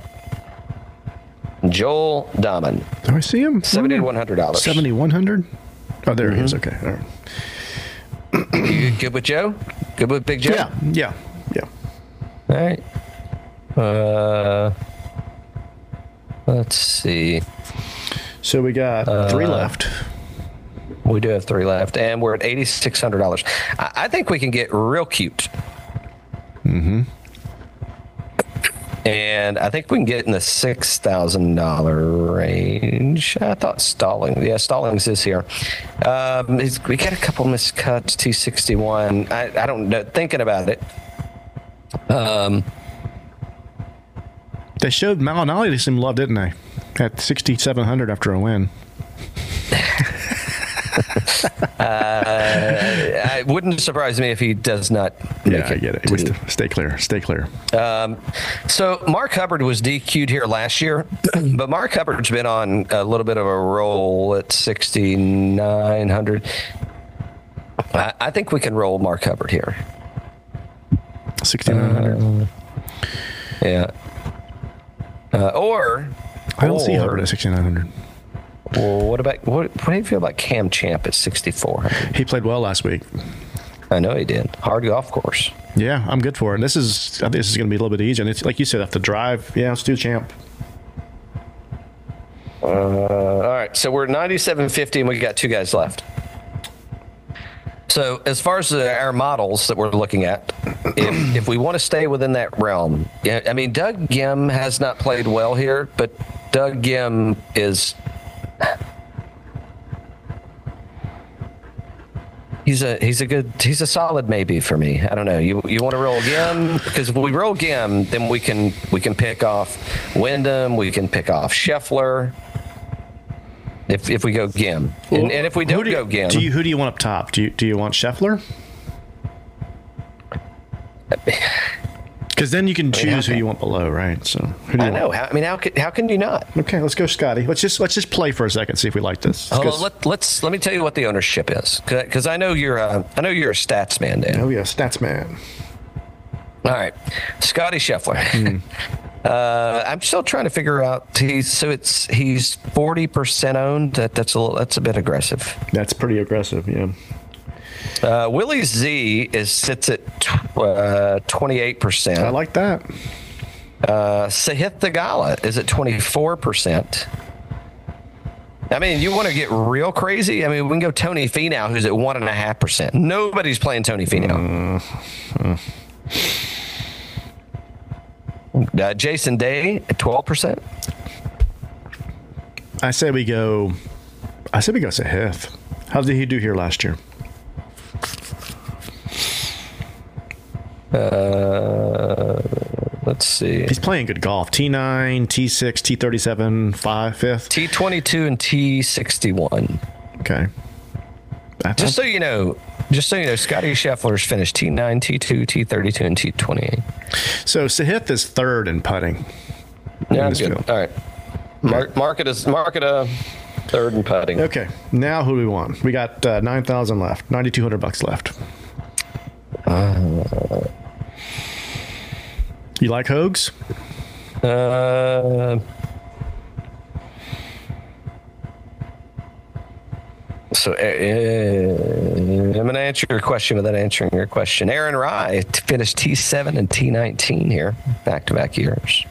Joel Dahman. Do I see him? $7,100. $7,100? Oh, there he is. Okay. All right. You good with Joe? Good with Big Joe? Yeah. All right. Let's see. So we got three left. We do have three left, and we're at $8,600. I think we can get real cute. And I think we can get in the $6,000 range. I thought Stallings is here. We got a couple missed cuts, T61. I don't know. Thinking about it. They showed Malinali to some love, didn't they? At 6,700 after a win. It wouldn't surprise me if he does not make it. I get it. Stay clear. So Mark Hubbard was DQ'd here last year, but Mark Hubbard's been on a little bit of a roll at 6,900. I think we can roll Mark Hubbard here. 6,900. Yeah. Or I don't see Hubbard at 6,900. Well, what do you feel about Cam Champ at 6,400? He played well last week. I know he did. Hard golf course. Yeah, I'm good for it. I think this is going to be a little bit easier. And it's like you said, after the drive. Yeah, let's do Champ. All right, so we're at 97.50, and we got two guys left. So as far as our models that we're looking at, if we want to stay within that realm, I mean, Doug Gim has not played well here, but Doug Gim is... He's a solid maybe for me. I don't know. You want to roll Gim? Because if we roll Gim, then we can pick off Wyndham, we can pick off Scheffler. If we go Gim, and if we don't go Gim, who do you want up top? Do you want Scheffler? Because then you can choose who you want below, right? So I know. How can you not? Okay, let's go, Scotty. Let's just play for a second, see if we like this. Let me tell you what the ownership is, because I know you're a stats man, Dan. Oh yeah, stats man. All right, Scotty Scheffler. I'm still trying to figure out. He's 40% owned. That's a bit aggressive. That's pretty aggressive, yeah. Willie Z sits at 28%. I like that. Sahith Theegala is at 24%. I mean, you want to get real crazy? I mean, we can go Tony Finau, who's at 1.5%. Nobody's playing Tony Finau. Jason Day at 12%. I say we go Sahith. How did he do here last year? Let's see. He's playing good golf. T9, T6, T37, 5th. T22 and T61. Okay. Just so you know, Scotty Scheffler's finished T9, T2, T32, and T28. So Sahith is third in putting. Yeah, I'm good. All right. Mark it a third in putting. Okay. Now who do we want? We got 9,000 left. $9,200 left. You like Hogs? So I'm going to answer your question without answering your question. Aaron Rai finished T7 and T19 here, back-to-back years.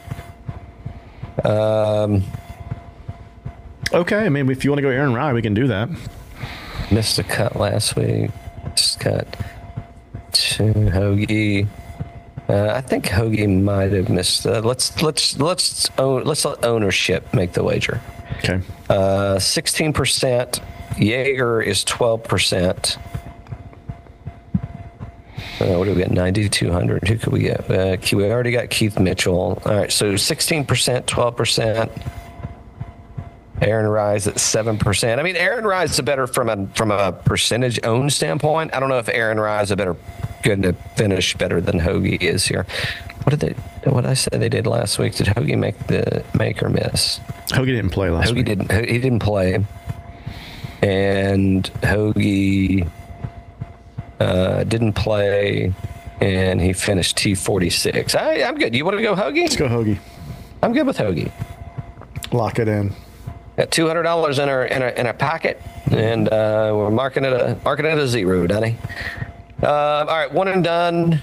Okay. I mean, if you want to go Aaron Rai, we can do that. Missed a cut last week. Missed a cut to Hoagie. I think Hoagie might have missed. Let's let ownership make the wager. Okay. 16%. Jaeger is 12%. What do we get? 9,200. Who could we get? We already got Keith Mitchell. All right, so 16%, 12%. Aaron Rise at 7%. I mean, Aaron Rise is better from a percentage owned standpoint. I don't know if Aaron Rise is going to finish better than Hoagie is here. What did I say they did last week? Did Hoagie make or miss? Hoagie didn't play last week. He didn't play. And Hoagie didn't play, and he finished T46. I'm good. You want to go Hoagie? Let's go Hoagie. I'm good with Hoagie. Lock it in. Got $200 in our pocket, and we're marking it a zero, Donnie. All right, one and done.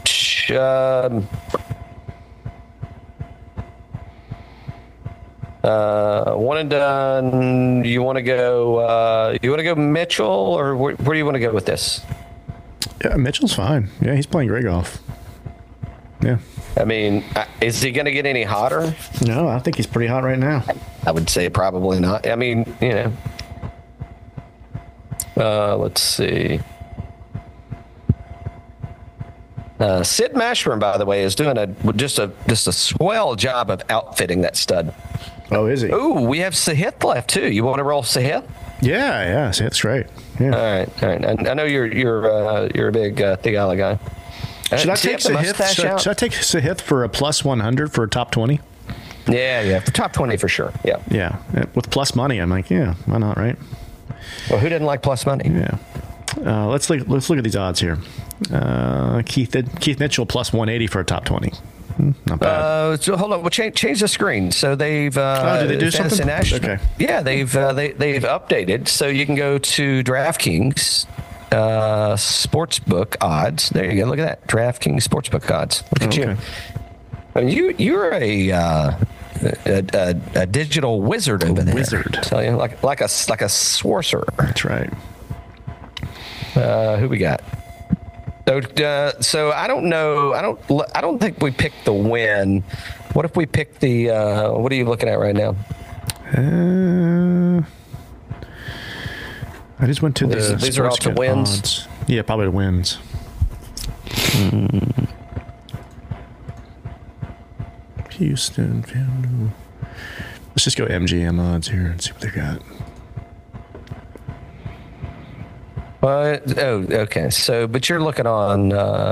One and done. You want to go Mitchell, or where do you want to go with this? Yeah, Mitchell's fine. Yeah, he's playing great golf. Yeah. I mean, is he going to get any hotter? No, I think he's pretty hot right now. I would say probably not. I mean, let's see. Sid Mashburn, by the way, is doing just a swell job of outfitting that stud. Oh, is he? Ooh, we have Sahith left too. You want to roll Sahith? Yeah, Sahith's great. Yeah. All right. I know you're a big Theala guy. Should I take Sahith? Should I take Sahith for a plus 100 for a top 20? Yeah, for top 20 for sure. Yeah. Yeah, with plus money, I'm like, yeah, why not, right? Well, who didn't like plus money? Yeah. Let's look at these odds here. Keith Mitchell plus 180 for a top 20. Not bad. So hold on. We'll change the screen. So they've. Did they do something? Okay. Yeah, they've updated. So you can go to DraftKings Sportsbook odds. There you go. Look at that. DraftKings Sportsbook odds. Look at you. I mean, you're a digital wizard over there. Wizard. I tell you, like a sorcerer. That's right. Who we got? So I don't know. I don't think we picked the win. What if we picked the? What are you looking at right now? I just went to these are all the wins. Odds. Yeah, probably the wins. Houston. Let's just go MGM odds here and see what they got. Okay. So, but you're looking on.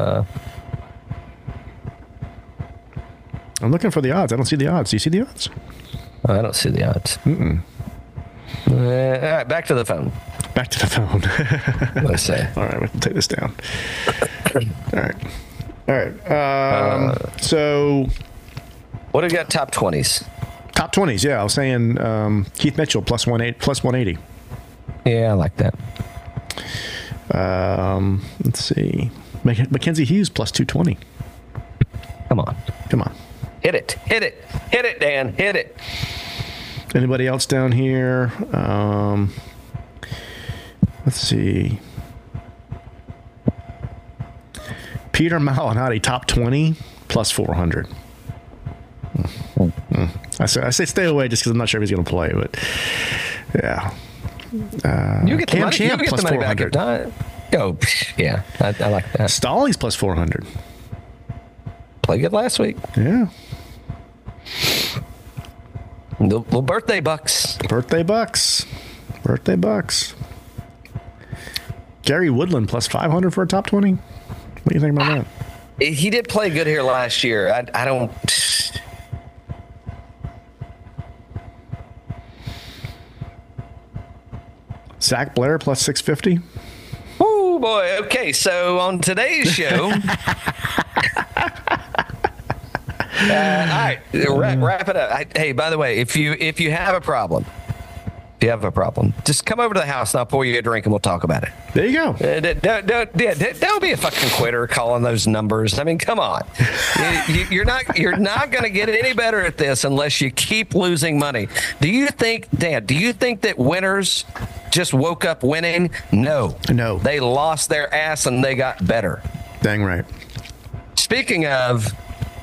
I'm looking for the odds. I don't see the odds. Do you see the odds? I don't see the odds. All right, back to the phone. Back to the phone. Let's say. All right, we'll take this down. All right. So, what have you got? Top 20s. Top 20s. Yeah, I was saying Keith Mitchell plus 180. Yeah, I like that. Let's see. Mackenzie Hughes plus 220. Come on. Come on. Hit it. Hit it, Dan. Hit it. Anybody else down here? Let's see. Peter Malinati, top 20, plus 400. I say stay away just because I'm not sure if he's going to play, but yeah. You get the Cam money, Champ you get plus the money back 400. every time. Oh, yeah. I like that. Stallings plus 400. Play good last week. Yeah. Little birthday bucks. Birthday bucks. Birthday bucks. Gary Woodland plus 500 for a top 20. What do you think about that? He did play good here last year. I don't. Zach Blair plus 650. Oh boy. Okay, so on today's show. All right, wrap it up. Hey, by the way, if you have a problem, just come over to the house and I'll pour you a drink and we'll talk about it. There you go. Don't be a fucking quitter calling those numbers. I mean, come on. You're not going to get any better at this unless you keep losing money. Do you think that winners just woke up winning? No. They lost their ass and they got better. Dang right. Speaking of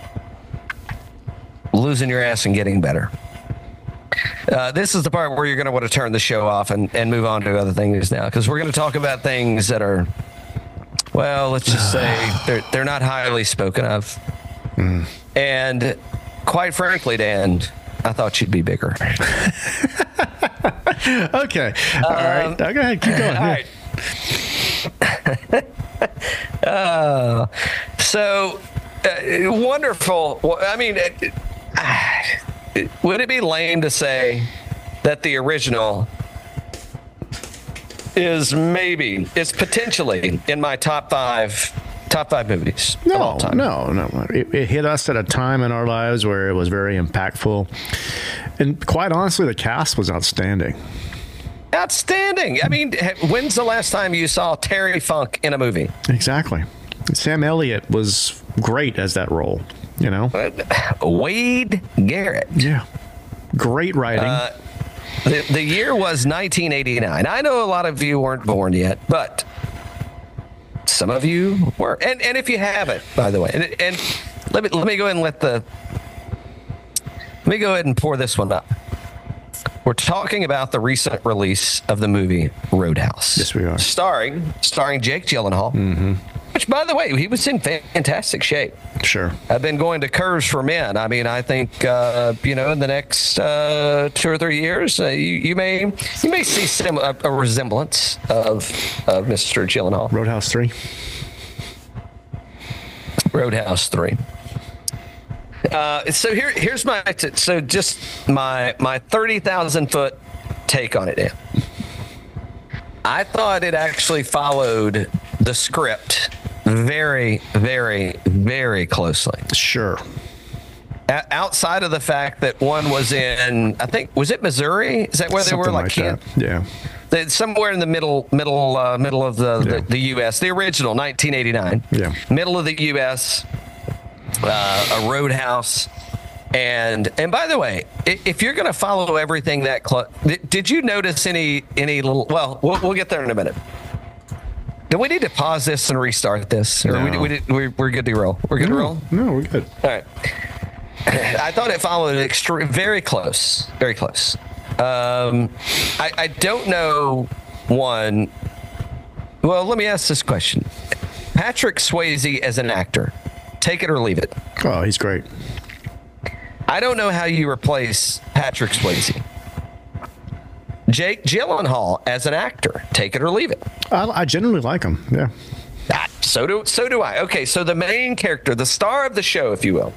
losing your ass and getting better. This is the part where you're going to want to turn the show off and move on to other things now, because we're going to talk about things that are, well, let's just say they're not highly spoken of. And quite frankly, Dan, I thought you'd be bigger. Okay. All right. Go ahead. Keep going. All right. So wonderful. I mean, would it be lame to say that the original is potentially in my top five movies of all time? No. It hit us at a time in our lives where it was very impactful. And quite honestly, the cast was outstanding. Outstanding. I mean, when's the last time you saw Terry Funk in a movie? Exactly. Sam Elliott was great as that role, you know? Wade Garrett. Yeah. Great writing. The year was 1989. I know a lot of you weren't born yet, but some of you were. And if you haven't, by the way, and let me go ahead and let me go ahead and pour this one up. We're talking about the recent release of the movie Roadhouse. Yes, we are. Starring Jake Gyllenhaal. Mm-hmm. Which, by the way, he was in fantastic shape. Sure. I've been going to Curves for Men. I mean, I think in the next 2 or 3 years, you may see a resemblance of Mr. Gyllenhaal. Roadhouse 3. Roadhouse 3. So here's my 30,000 foot take on it. Dan. I thought it actually followed the script very, very, very closely. Sure. Outside of the fact that one was in, I think, was it Missouri? Is that where they were? Like that. Yeah. Somewhere in the middle of the U.S. The original 1989. Yeah. Middle of the U.S. A roadhouse. And by the way, if you're going to follow everything that close, did you notice any little? Well, we'll get there in a minute. Do we need to pause this and restart this? Or No. we're good to roll? We're good to roll? No, we're good. All right. I thought it followed very close. Very close. I don't know one. Well, let me ask this question. Patrick Swayze as an actor, take it or leave it. Oh, he's great. I don't know how you replace Patrick Swayze. Jake Gyllenhaal as an actor, take it or leave it. I generally like him. Yeah. So do I. Okay, so the main character, the star of the show, if you will.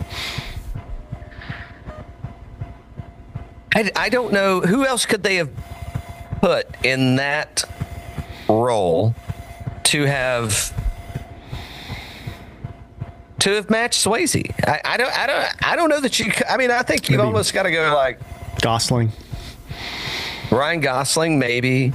I don't know who else could they have put in that role to have matched Swayze. I don't know that you. I mean, I think you've almost got to go like Gosling. Ryan Gosling, maybe.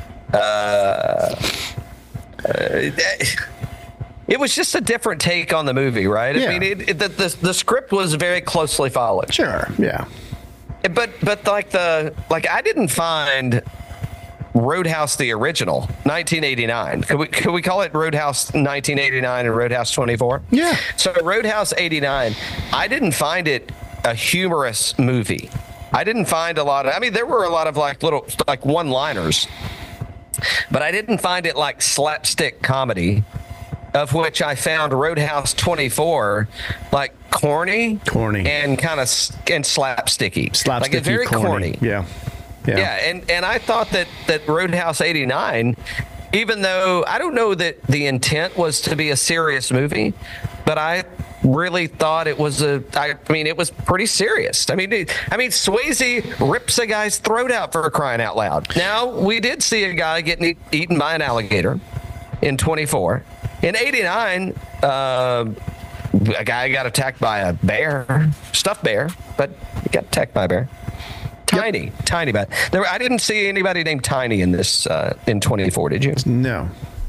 It was just a different take on the movie, right? Yeah. I mean, the script was very closely followed. Sure. Yeah. but like I didn't find Roadhouse the original 1989. Could we call it Roadhouse 1989 and Roadhouse 24? Yeah. So Roadhouse 89, I didn't find it a humorous movie. I didn't find a lot of. I mean, there were a lot of like little like one-liners, but I didn't find it like slapstick comedy, of which I found Roadhouse 24 like corny, and kind of and slapsticky, like it's very corny. Yeah. And I thought that Roadhouse 89, even though I don't know that the intent was to be a serious movie, but I really thought it was it was pretty serious. I mean, Swayze rips a guy's throat out for crying out loud. Now, we did see a guy getting eaten by an alligator in 24. In 89, a guy got attacked by a bear, stuffed bear, but he got attacked by a bear. Tiny bad. I didn't see anybody named Tiny in this in 24. Did you? No.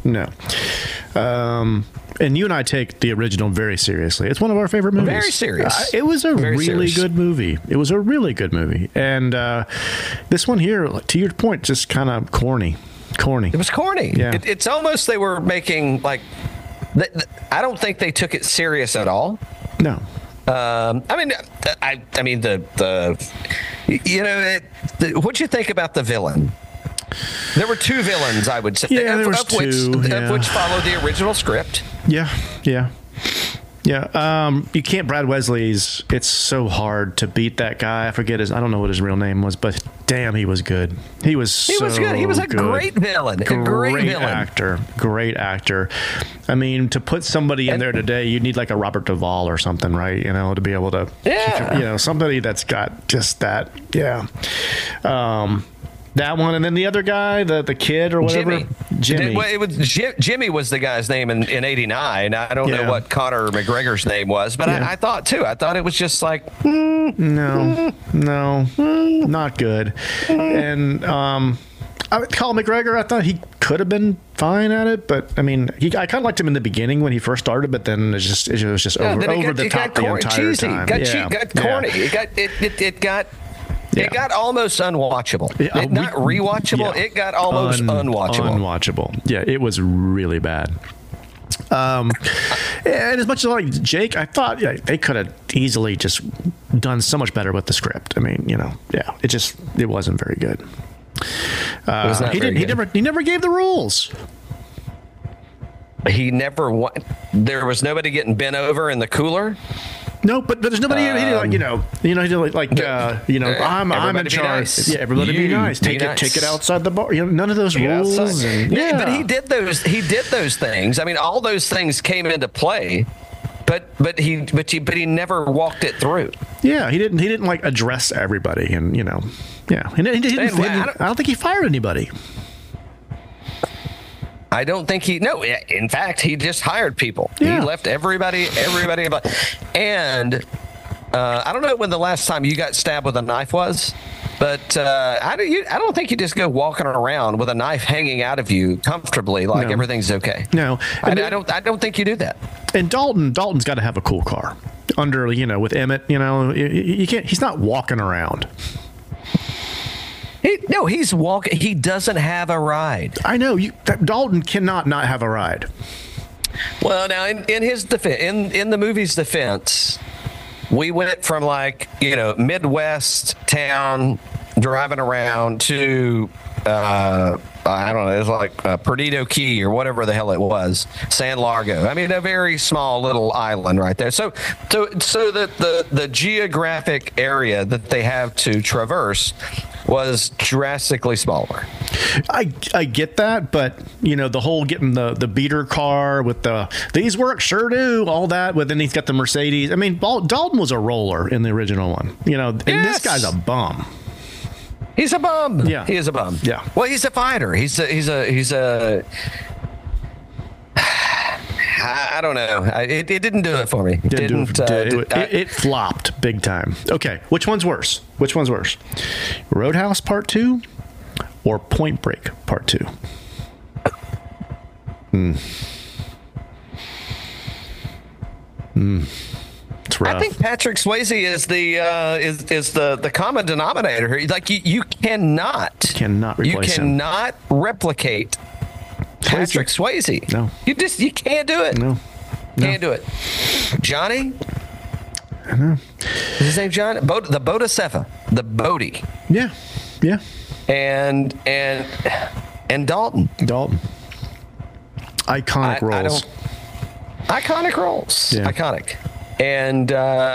And you and I take the original very seriously. It's one of our favorite movies. Very serious. It was a really good movie. It was a really good movie. And this one here, to your point, just kind of corny. It was corny. Yeah. It's almost they were making like. I don't think they took it serious at all. No. What'd you think about the villain? There were two villains, I would say. Yeah, there was two. Of which followed the original script. Yeah. You can't. Brad Wesley's. It's so hard to beat that guy. I don't know what his real name was, but damn, he was good. He was good. He was a great villain. Great actor. I mean, to put somebody in there today, you'd need like a Robert Duvall or something, right? To be able to. Yeah. Somebody that's got just that. Yeah. That one, and then the other guy, the kid or whatever, Jimmy. Jimmy was the guy's name in 89. I don't know what Conor McGregor's name was, but I thought too. I thought it was just like no, not good. And Colin McGregor, I thought he could have been fine at it, but I mean, I kind of liked him in the beginning when he first started, but then it was just over the top the entire time. Got corny. It got almost unwatchable. Not rewatchable. Yeah. It got almost unwatchable. Yeah, it was really bad. And as much as I like Jake, I thought they could have easily just done so much better with the script. I mean, it wasn't very good. He never gave the rules. There was nobody getting bent over in the cooler. No, but there's nobody. I'm in charge. Nice. Yeah, everybody be nice. Take it outside the bar. None of those rules. But he did those. He did those things. I mean, all those things came into play. But he never walked it through. Yeah, he didn't like address everybody, and yeah. And I don't think he fired anybody. I don't think in fact, he just hired people. Yeah. He left everybody. And I don't know when the last time you got stabbed with a knife was, but I don't think you just go walking around with a knife hanging out of you comfortably like everything's okay. No. I don't think you do that. And Dalton's got to have a cool car. With Emmett, you can't, he's not walking around. He's walking. He doesn't have a ride. I know. Dalton cannot not have a ride. Well, now in his defense, in the movie's defense, we went from Midwest town driving around to I don't know, it's like Perdido Key or whatever the hell it was, San Largo. I mean, a very small little island right there. So the geographic area that they have to traverse was drastically smaller. I get that, but the whole getting the beater car with these work, sure do, all that. But then he's got the Mercedes. I mean, Dalton was a roller in the original one, and this guy's a bum. He's a bum. Yeah, he is a bum. Yeah. Well, he's a fighter. He's a. I don't know. It didn't do it for me. It flopped big time. Okay, which one's worse? Roadhouse Part 2 or Point Break Part 2? It's rough. I think Patrick Swayze is the common denominator here. Like you cannot replace him. cannot replicate Patrick Swayze. No. You can't do it. No. Can't do it. Johnny? I know. Is his name John? The Bodhisattva. The Bodhi. Yeah. Yeah. And Dalton. Iconic roles. Iconic roles. Yeah. Iconic. And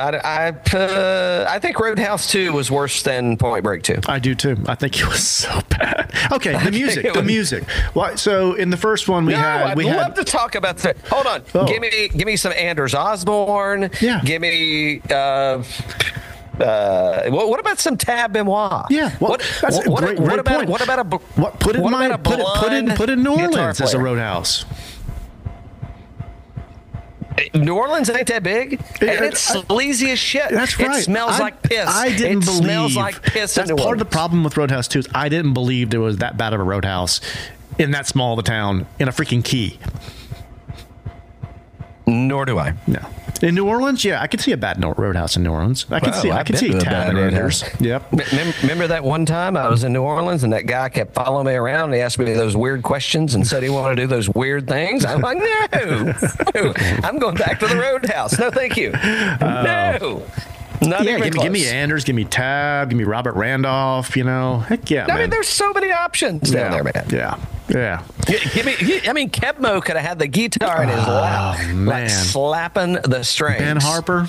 I think Roadhouse 2 was worse than Point Break 2. I do too. I think it was so bad. Okay, the music. Well, so in the first one I'd love to talk about that. Hold on. Oh. Give me some Anders Osborne. Yeah. Give me what about some Tab Benoit? Yeah. Well, that's a great point. What about put in New Orleans as a player? Roadhouse. New Orleans ain't that big, and it's sleazy as shit. That's right. It smells like piss. It smells like piss. That's part of the problem with Roadhouse 2. I didn't believe there was that bad of a roadhouse in that small of a town in a freaking key. Nor do I. No. In New Orleans, yeah, I could see a bad Roadhouse in New Orleans. I could see Tab and Anders. Yep. Remember that one time I was in New Orleans and that guy kept following me around and he asked me those weird questions and said he wanted to do those weird things? I'm like, no, I'm going back to the Roadhouse. No, thank you. No. Not even close. Give me Anders, give me Tab, give me Robert Randolph, Heck yeah, man. I mean, there's so many options down there, man. Yeah. Kebmo could have had the guitar in his lap, like slapping the strings. Ben Harper.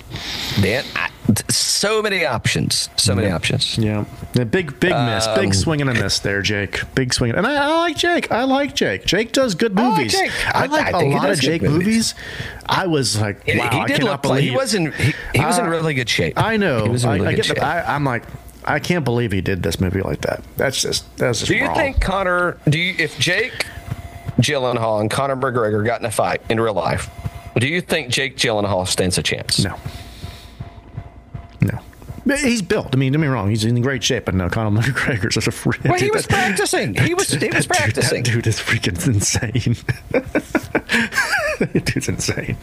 So many options. Yeah. The big miss. Big swing and a miss there, Jake. Big swing. And I like Jake. Jake does good movies. I like a lot of Jake movies. I was like, wow, I cannot believe he was in really good shape. I know. He was in really good shape. I'm like, I can't believe he did this movie like that. That's just Do you wrong. think if Jake Gyllenhaal and Conor McGregor got in a fight in real life, do you think Jake Gyllenhaal stands a chance? No. He's built. I mean, don't get me wrong. He's in great shape, but no, Conor McGregor's such a freak. Well, he was practicing. He was practicing. That dude is freaking insane. Dude's insane.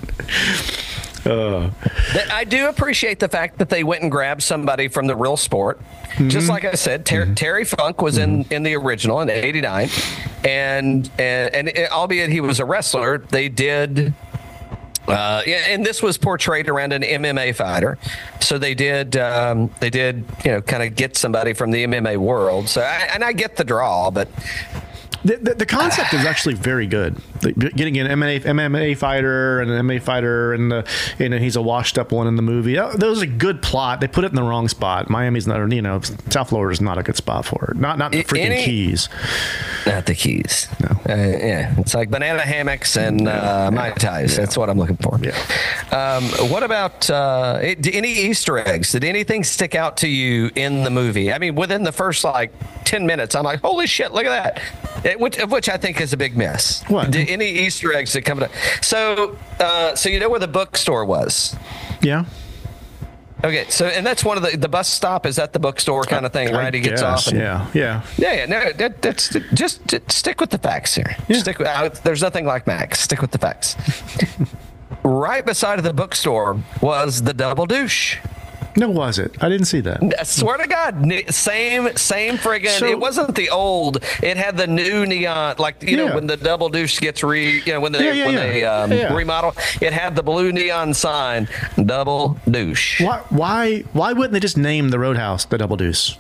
I do appreciate the fact that they went and grabbed somebody from the real sport. Mm-hmm. Just like I said, Terry Funk was in the original in '89, and albeit he was a wrestler, they did. And this was portrayed around an MMA fighter, so they did kind of get somebody from the MMA world. So I get the draw, but the concept is actually very good. Getting an MMA fighter and an MMA fighter, and he's a washed up one in the movie. That was a good plot. They put it in the wrong spot. Miami's not, South Florida is not a good spot for it. Not the freaking Keys. Not the Keys. No. It's like banana hammocks and Mai Tais. Yeah. That's what I'm looking for. Yeah. What about any Easter eggs? Did anything stick out to you in the movie? I mean, within the first 10 minutes, I'm like, holy shit, look at that. Which I think is a big miss. What? Any Easter eggs that come to? So you know where the bookstore was? Yeah. Okay, so and that's one of the bus stop is at the bookstore kind of thing, right? He gets off. And, yeah. No, that's just stick with the facts here. Yeah. There's nothing like Max. Stick with the facts. Right beside of the bookstore was the Double Douche. No, was it? I didn't see that. I swear to God, same friggin'. So, it wasn't the old. It had the new neon, when the Double Douche gets when they remodel. It had the blue neon sign, Double Douche. Why wouldn't they just name the Roadhouse the Double Douche?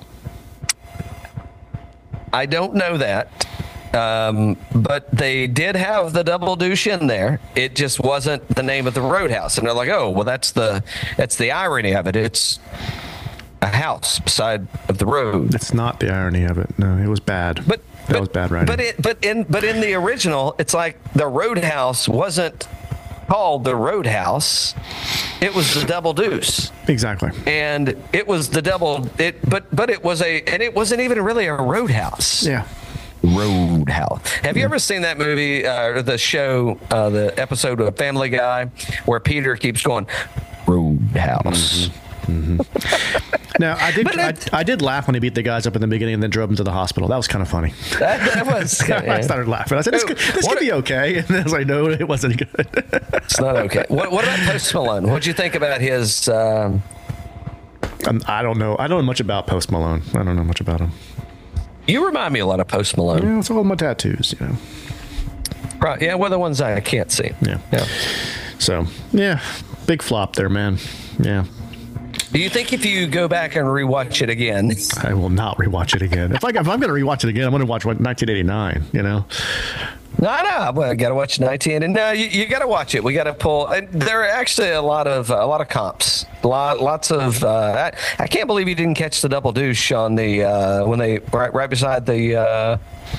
I don't know that. But they did have the Double Douche in there. It just wasn't the name of the Roadhouse. And they're like, oh, well, that's the irony of it. It's a house beside of the road. It's not the irony of it. No, it was bad. That was bad writing. But in the original, it's like the Roadhouse wasn't called the Roadhouse. It was the Double Deuce. Exactly. And it was the but it wasn't even really a roadhouse. Yeah. Roadhouse. Have you ever seen that movie, the show, the episode of Family Guy, where Peter keeps going, Roadhouse? Now, I did laugh when he beat the guys up in the beginning and then drove them to the hospital. That was kind of funny. That was. I started laughing. I said, this could be okay. And then I was like, no, it wasn't good. It's not okay. What about Post Malone? What'd you think about his... I don't know. I don't know much about Post Malone. I don't know much about him. You remind me a lot of Post Malone. Yeah, it's all my tattoos, you know. Right. Yeah, well, the ones I can't see. Yeah. So, yeah, big flop there, man. Yeah. Do you think if you go back and rewatch it again? I will not rewatch it again. If I'm going to rewatch it again, I'm going to watch 1989, you know? No. Well, I got to watch 19. And no, you got to watch it. We got to pull. There are actually a lot of comps. Lots of. I can't believe you didn't catch the double douche on the when they right beside the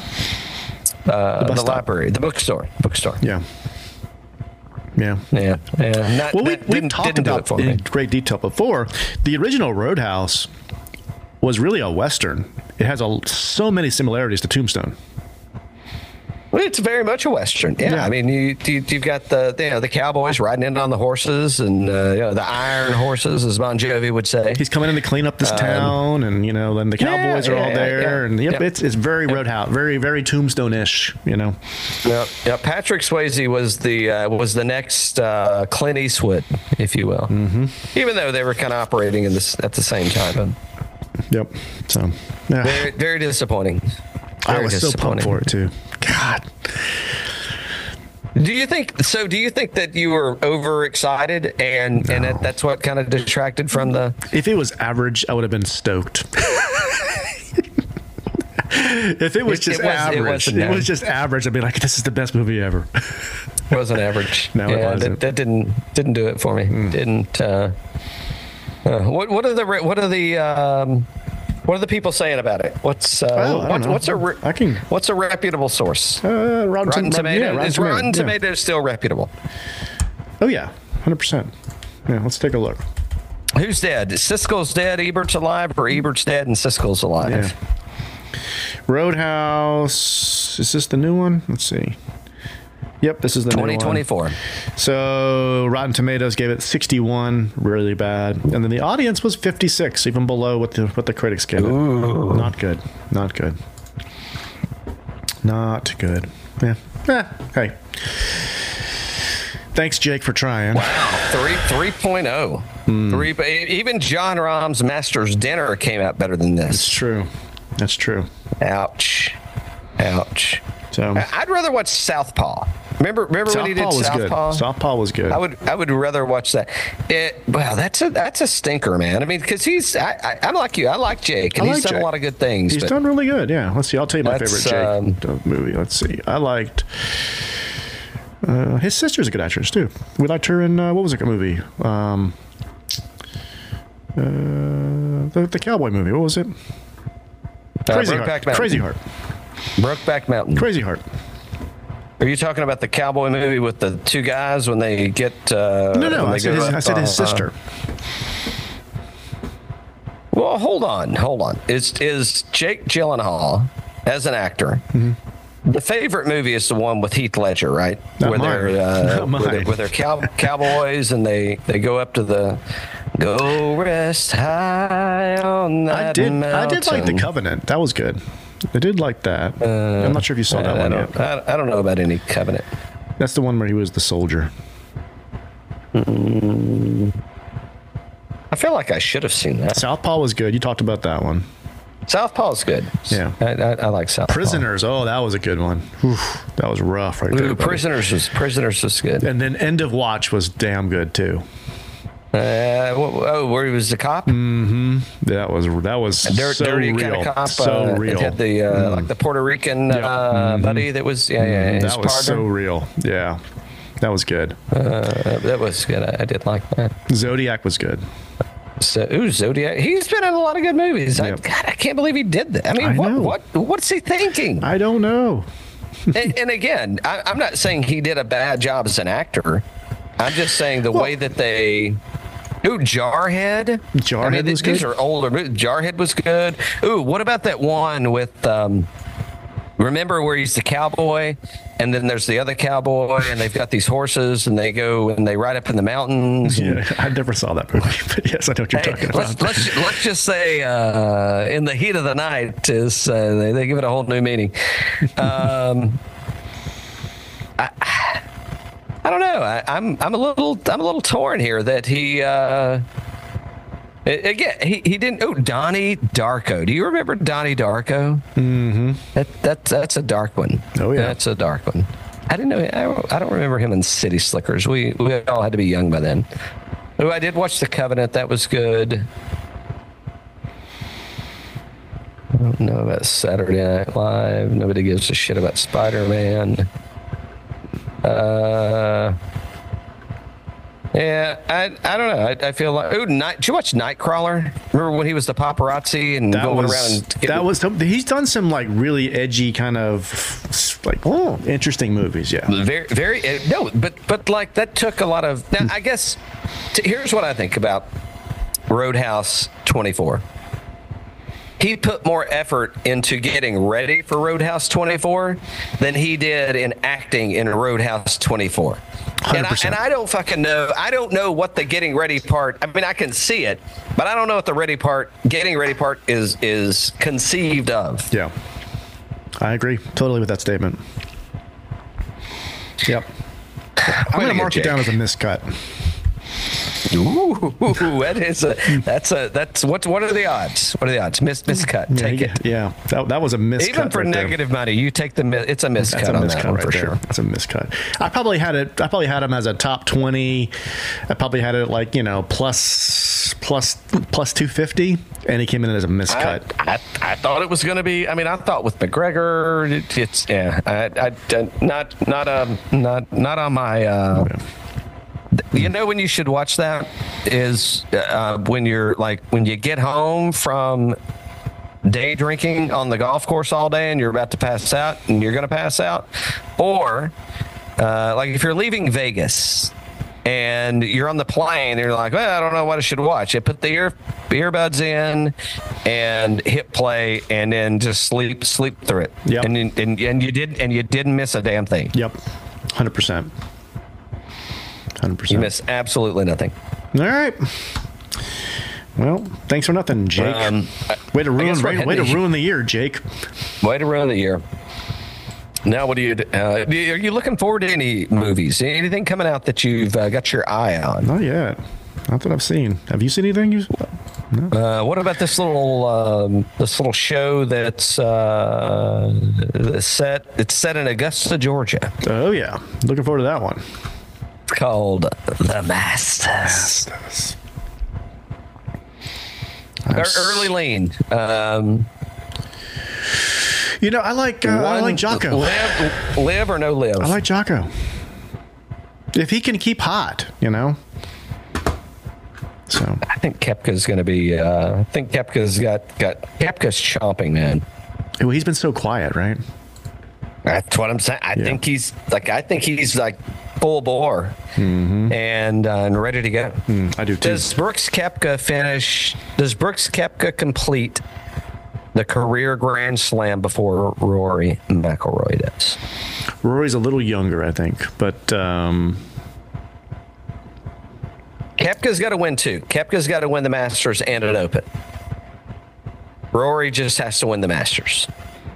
library, the bookstore. Yeah. Yeah. We've talked about in great detail before. The original Roadhouse was really a Western. It has so many similarities to Tombstone. Well, it's very much a Western. Yeah. I mean, you've got the cowboys riding in on the horses and the iron horses, as Bon Jovi would say. He's coming in to clean up this town, and then the cowboys are all there, and it's very Roadhouse, very very Tombstone-ish, you know. Yeah. Patrick Swayze was the next Clint Eastwood, if you will. Mm-hmm. Even though they were kind of operating at the same time. Yep. So very very disappointing. I was so pumped for it too. God. Do you think that you were overexcited and that's what kind of detracted from the... If it was average, I would have been stoked. If it was just average, I'd be like, this is the best movie ever. It wasn't average. No, it wasn't. That didn't do it for me. Didn't. What are the people saying about it? What's a reputable source? Rotten Tomatoes. Is Rotten Tomatoes still reputable? Oh yeah, 100%. Yeah, let's take a look. Who's dead? Siskel's dead, Ebert's alive, or Ebert's dead and Siskel's alive? Yeah. Roadhouse. Is this the new one? Let's see. Yep, this is the 2024. New one. So Rotten Tomatoes gave it 61, really bad, and then the audience was 56, even below what the critics gave it. Ooh. Not good. Yeah. Hey. Thanks, Jake, for trying. Wow, 3.0. Even John Rahm's Master's Dinner came out better than this. That's true. Ouch. So I'd rather watch Southpaw. Remember when he did Southpaw? Southpaw was good. I would rather watch that. That's a stinker, man. I mean, because I'm like you. I like Jake, and he's done a lot of good things. He's done really good. Yeah. Let's see. I'll tell you my favorite Jake movie. Let's see. I liked. His sister's a good actress too. We liked her in what was it? Movie? The cowboy movie. What was it? Crazy Heart. Brokeback Mountain. Crazy Heart. Are you talking about the cowboy movie with the two guys when they get? No. I said his sister. Well, hold on. Is Jake Gyllenhaal as an actor? Mm-hmm. The favorite movie is the one with Heath Ledger, right? Where they're cowboys and they go up to the go rest high on that mountain. I did like The Covenant. That was good. I did like that. I'm not sure if you saw that one yet. I don't know about any Covenant. That's the one where he was the soldier. I feel like I should have seen that. Southpaw was good. You talked about that one. Southpaw's good. Yeah. I like Southpaw. Prisoners. Oh, that was a good one. Oof, that was rough right there. Prisoners was good. And then End of Watch was damn good too. Where he was the cop? Mm-hmm. That was so dirty real. Kind of cop. So real. It had the like the Puerto Rican buddy that was that was so real. Yeah, that was good. That was good. I did like that. Zodiac was good. Zodiac. He's been in a lot of good movies. Yep. I can't believe he did that. I mean, what's he thinking? I don't know. and again, I'm not saying he did a bad job as an actor. I'm just saying the way that they... Ooh, Jarhead. Was good. These are older movies. Jarhead was good. Ooh, what about that one with... Remember where he's the cowboy, and then there's the other cowboy, and they've got these horses, and they go and they ride up in the mountains. Yeah, I never saw that movie, but yes, I know what you're talking about. Let's just say, in the heat of the night is they give it a whole new meaning. I don't know. I'm a little torn here that he. Again, he didn't. Oh, Donnie Darko. Do you remember Donnie Darko? Mm-hmm. That's a dark one. Oh yeah, that's a dark one. I didn't know. I don't remember him in City Slickers. We all had to be young by then. Oh, I did watch The Covenant. That was good. I don't know about Saturday Night Live. Nobody gives a shit about Spider-Man. Yeah, I don't know. I feel like. Did you watch Nightcrawler? Remember when he was the paparazzi and going around? He's done some like really edgy kind of like interesting movies. Yeah, very no, but like that took a lot of. Now I guess here's what I think about Roadhouse 24. He put more effort into getting ready for Roadhouse 24 than he did in acting in Roadhouse 24. And I don't fucking know. I don't know what the getting ready part. I mean, I can see it, but I don't know what the getting ready part is conceived of. Yeah, I agree totally with that statement. Yep. I'm going to mark it down as a miscut. Ooh, that's what are the odds? What are the odds? Miscut. Take it. Yeah, that was a miscut. Even for negative money, you take it's a miscut. That's a miscut on that right for there. Sure. That's a miscut. I probably had him as a top 20. I probably had it like plus 250, and he came in as a miscut. I thought it was going to be. I mean, I thought with McGregor, it's not on my. You know when you should watch that is when you get home from day drinking on the golf course all day and you're about to pass out and you're going to pass out, or like if you're leaving Vegas and you're on the plane and you're like, well, I don't know what I should watch. You put the earbuds in and hit play and then just sleep through it. Yep. And you didn't miss a damn thing. Yep, 100%. 100%. You miss absolutely nothing. All right. Well, thanks for nothing, Jake. Way to ruin the year, Jake. Way to ruin the year. Now, what do you? Are you looking forward to any movies? Anything coming out that you've got your eye on? Not yet. Not that I've seen. Have you seen anything? No. What about this little show that's set? It's set in Augusta, Georgia. Oh yeah, looking forward to that one. It's called The Masters. Early lean. You know, I like Jocko. Live or no live? I like Jocko. If he can keep hot, you know. So I think Koepka's going to be. I think Koepka's got Koepka's chomping, man. Well, he's been so quiet, right? That's what I'm saying. I think he's like full bore and ready to go. I do too. Does Brooks Koepka complete the career Grand Slam before Rory McIlroy does? Rory's a little younger, I think, but Koepka's got to win too. Koepka's got to win the Masters and an Open. Rory just has to win the Masters.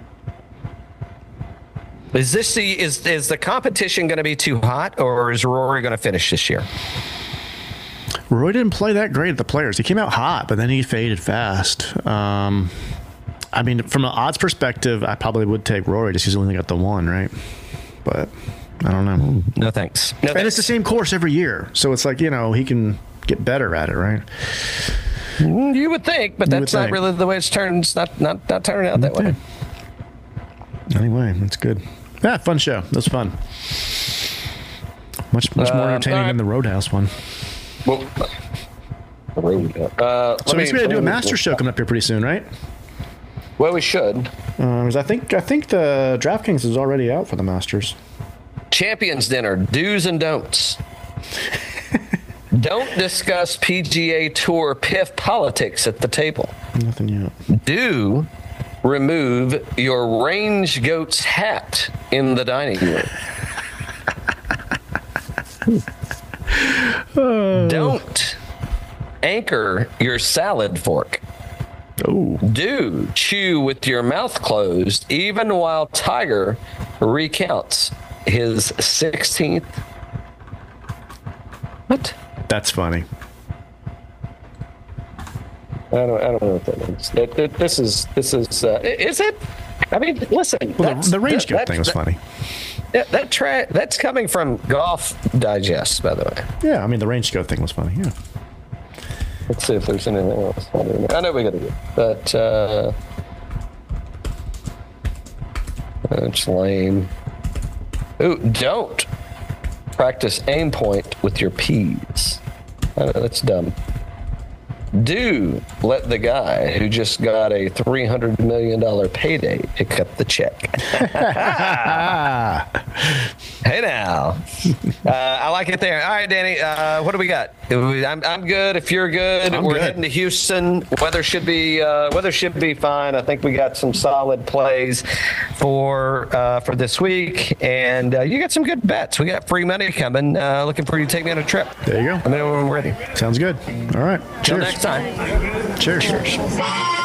Is the competition going to be too hot, or is Rory going to finish this year? Rory didn't play that great at the Players. He came out hot, but then he faded fast. I mean, from an odds perspective, I probably would take Rory just because he only got the one, right? But I don't know. No thanks. And it's the same course every year, so it's like, you know, he can get better at it, right? You would think, but that's not really the way it's turned. It's not turning out that way. Anyway, that's good. Yeah, fun show. That was fun. Much more entertaining than the Roadhouse one. Well, so we're going to do a Master show coming up here pretty soon, right? Well, we should. I think the DraftKings is already out for the Masters. Champions Dinner, do's and don'ts. Don't discuss PGA Tour PIF politics at the table. Nothing yet. Do remove your range goat's hat in the dining room. Don't anchor your salad fork. Oh. Do chew with your mouth closed, even while Tiger recounts his 16th. What? That's funny. I don't know what that means. This is it? I mean, listen. Well, the range goat thing was funny. That's coming from Golf Digest, by the way. Yeah, I mean, the range goat thing was funny. Yeah. Let's see if there's anything else. I know we got to do, but it's lame. Ooh, don't practice aim point with your peas. I know that's dumb. Do let the guy who just got a $300 million payday pick up the check. Hey now. I like it there. All right, Danny, what do we got? I'm good. If you're good, we're heading to Houston. Weather should be fine. I think we got some solid plays for this week, and you got some good bets. We got free money coming. Looking for you to take me on a trip. There you go. Let me know when we're ready. Sounds good. All right. Till Cheers. next time. Cheers. Cheers.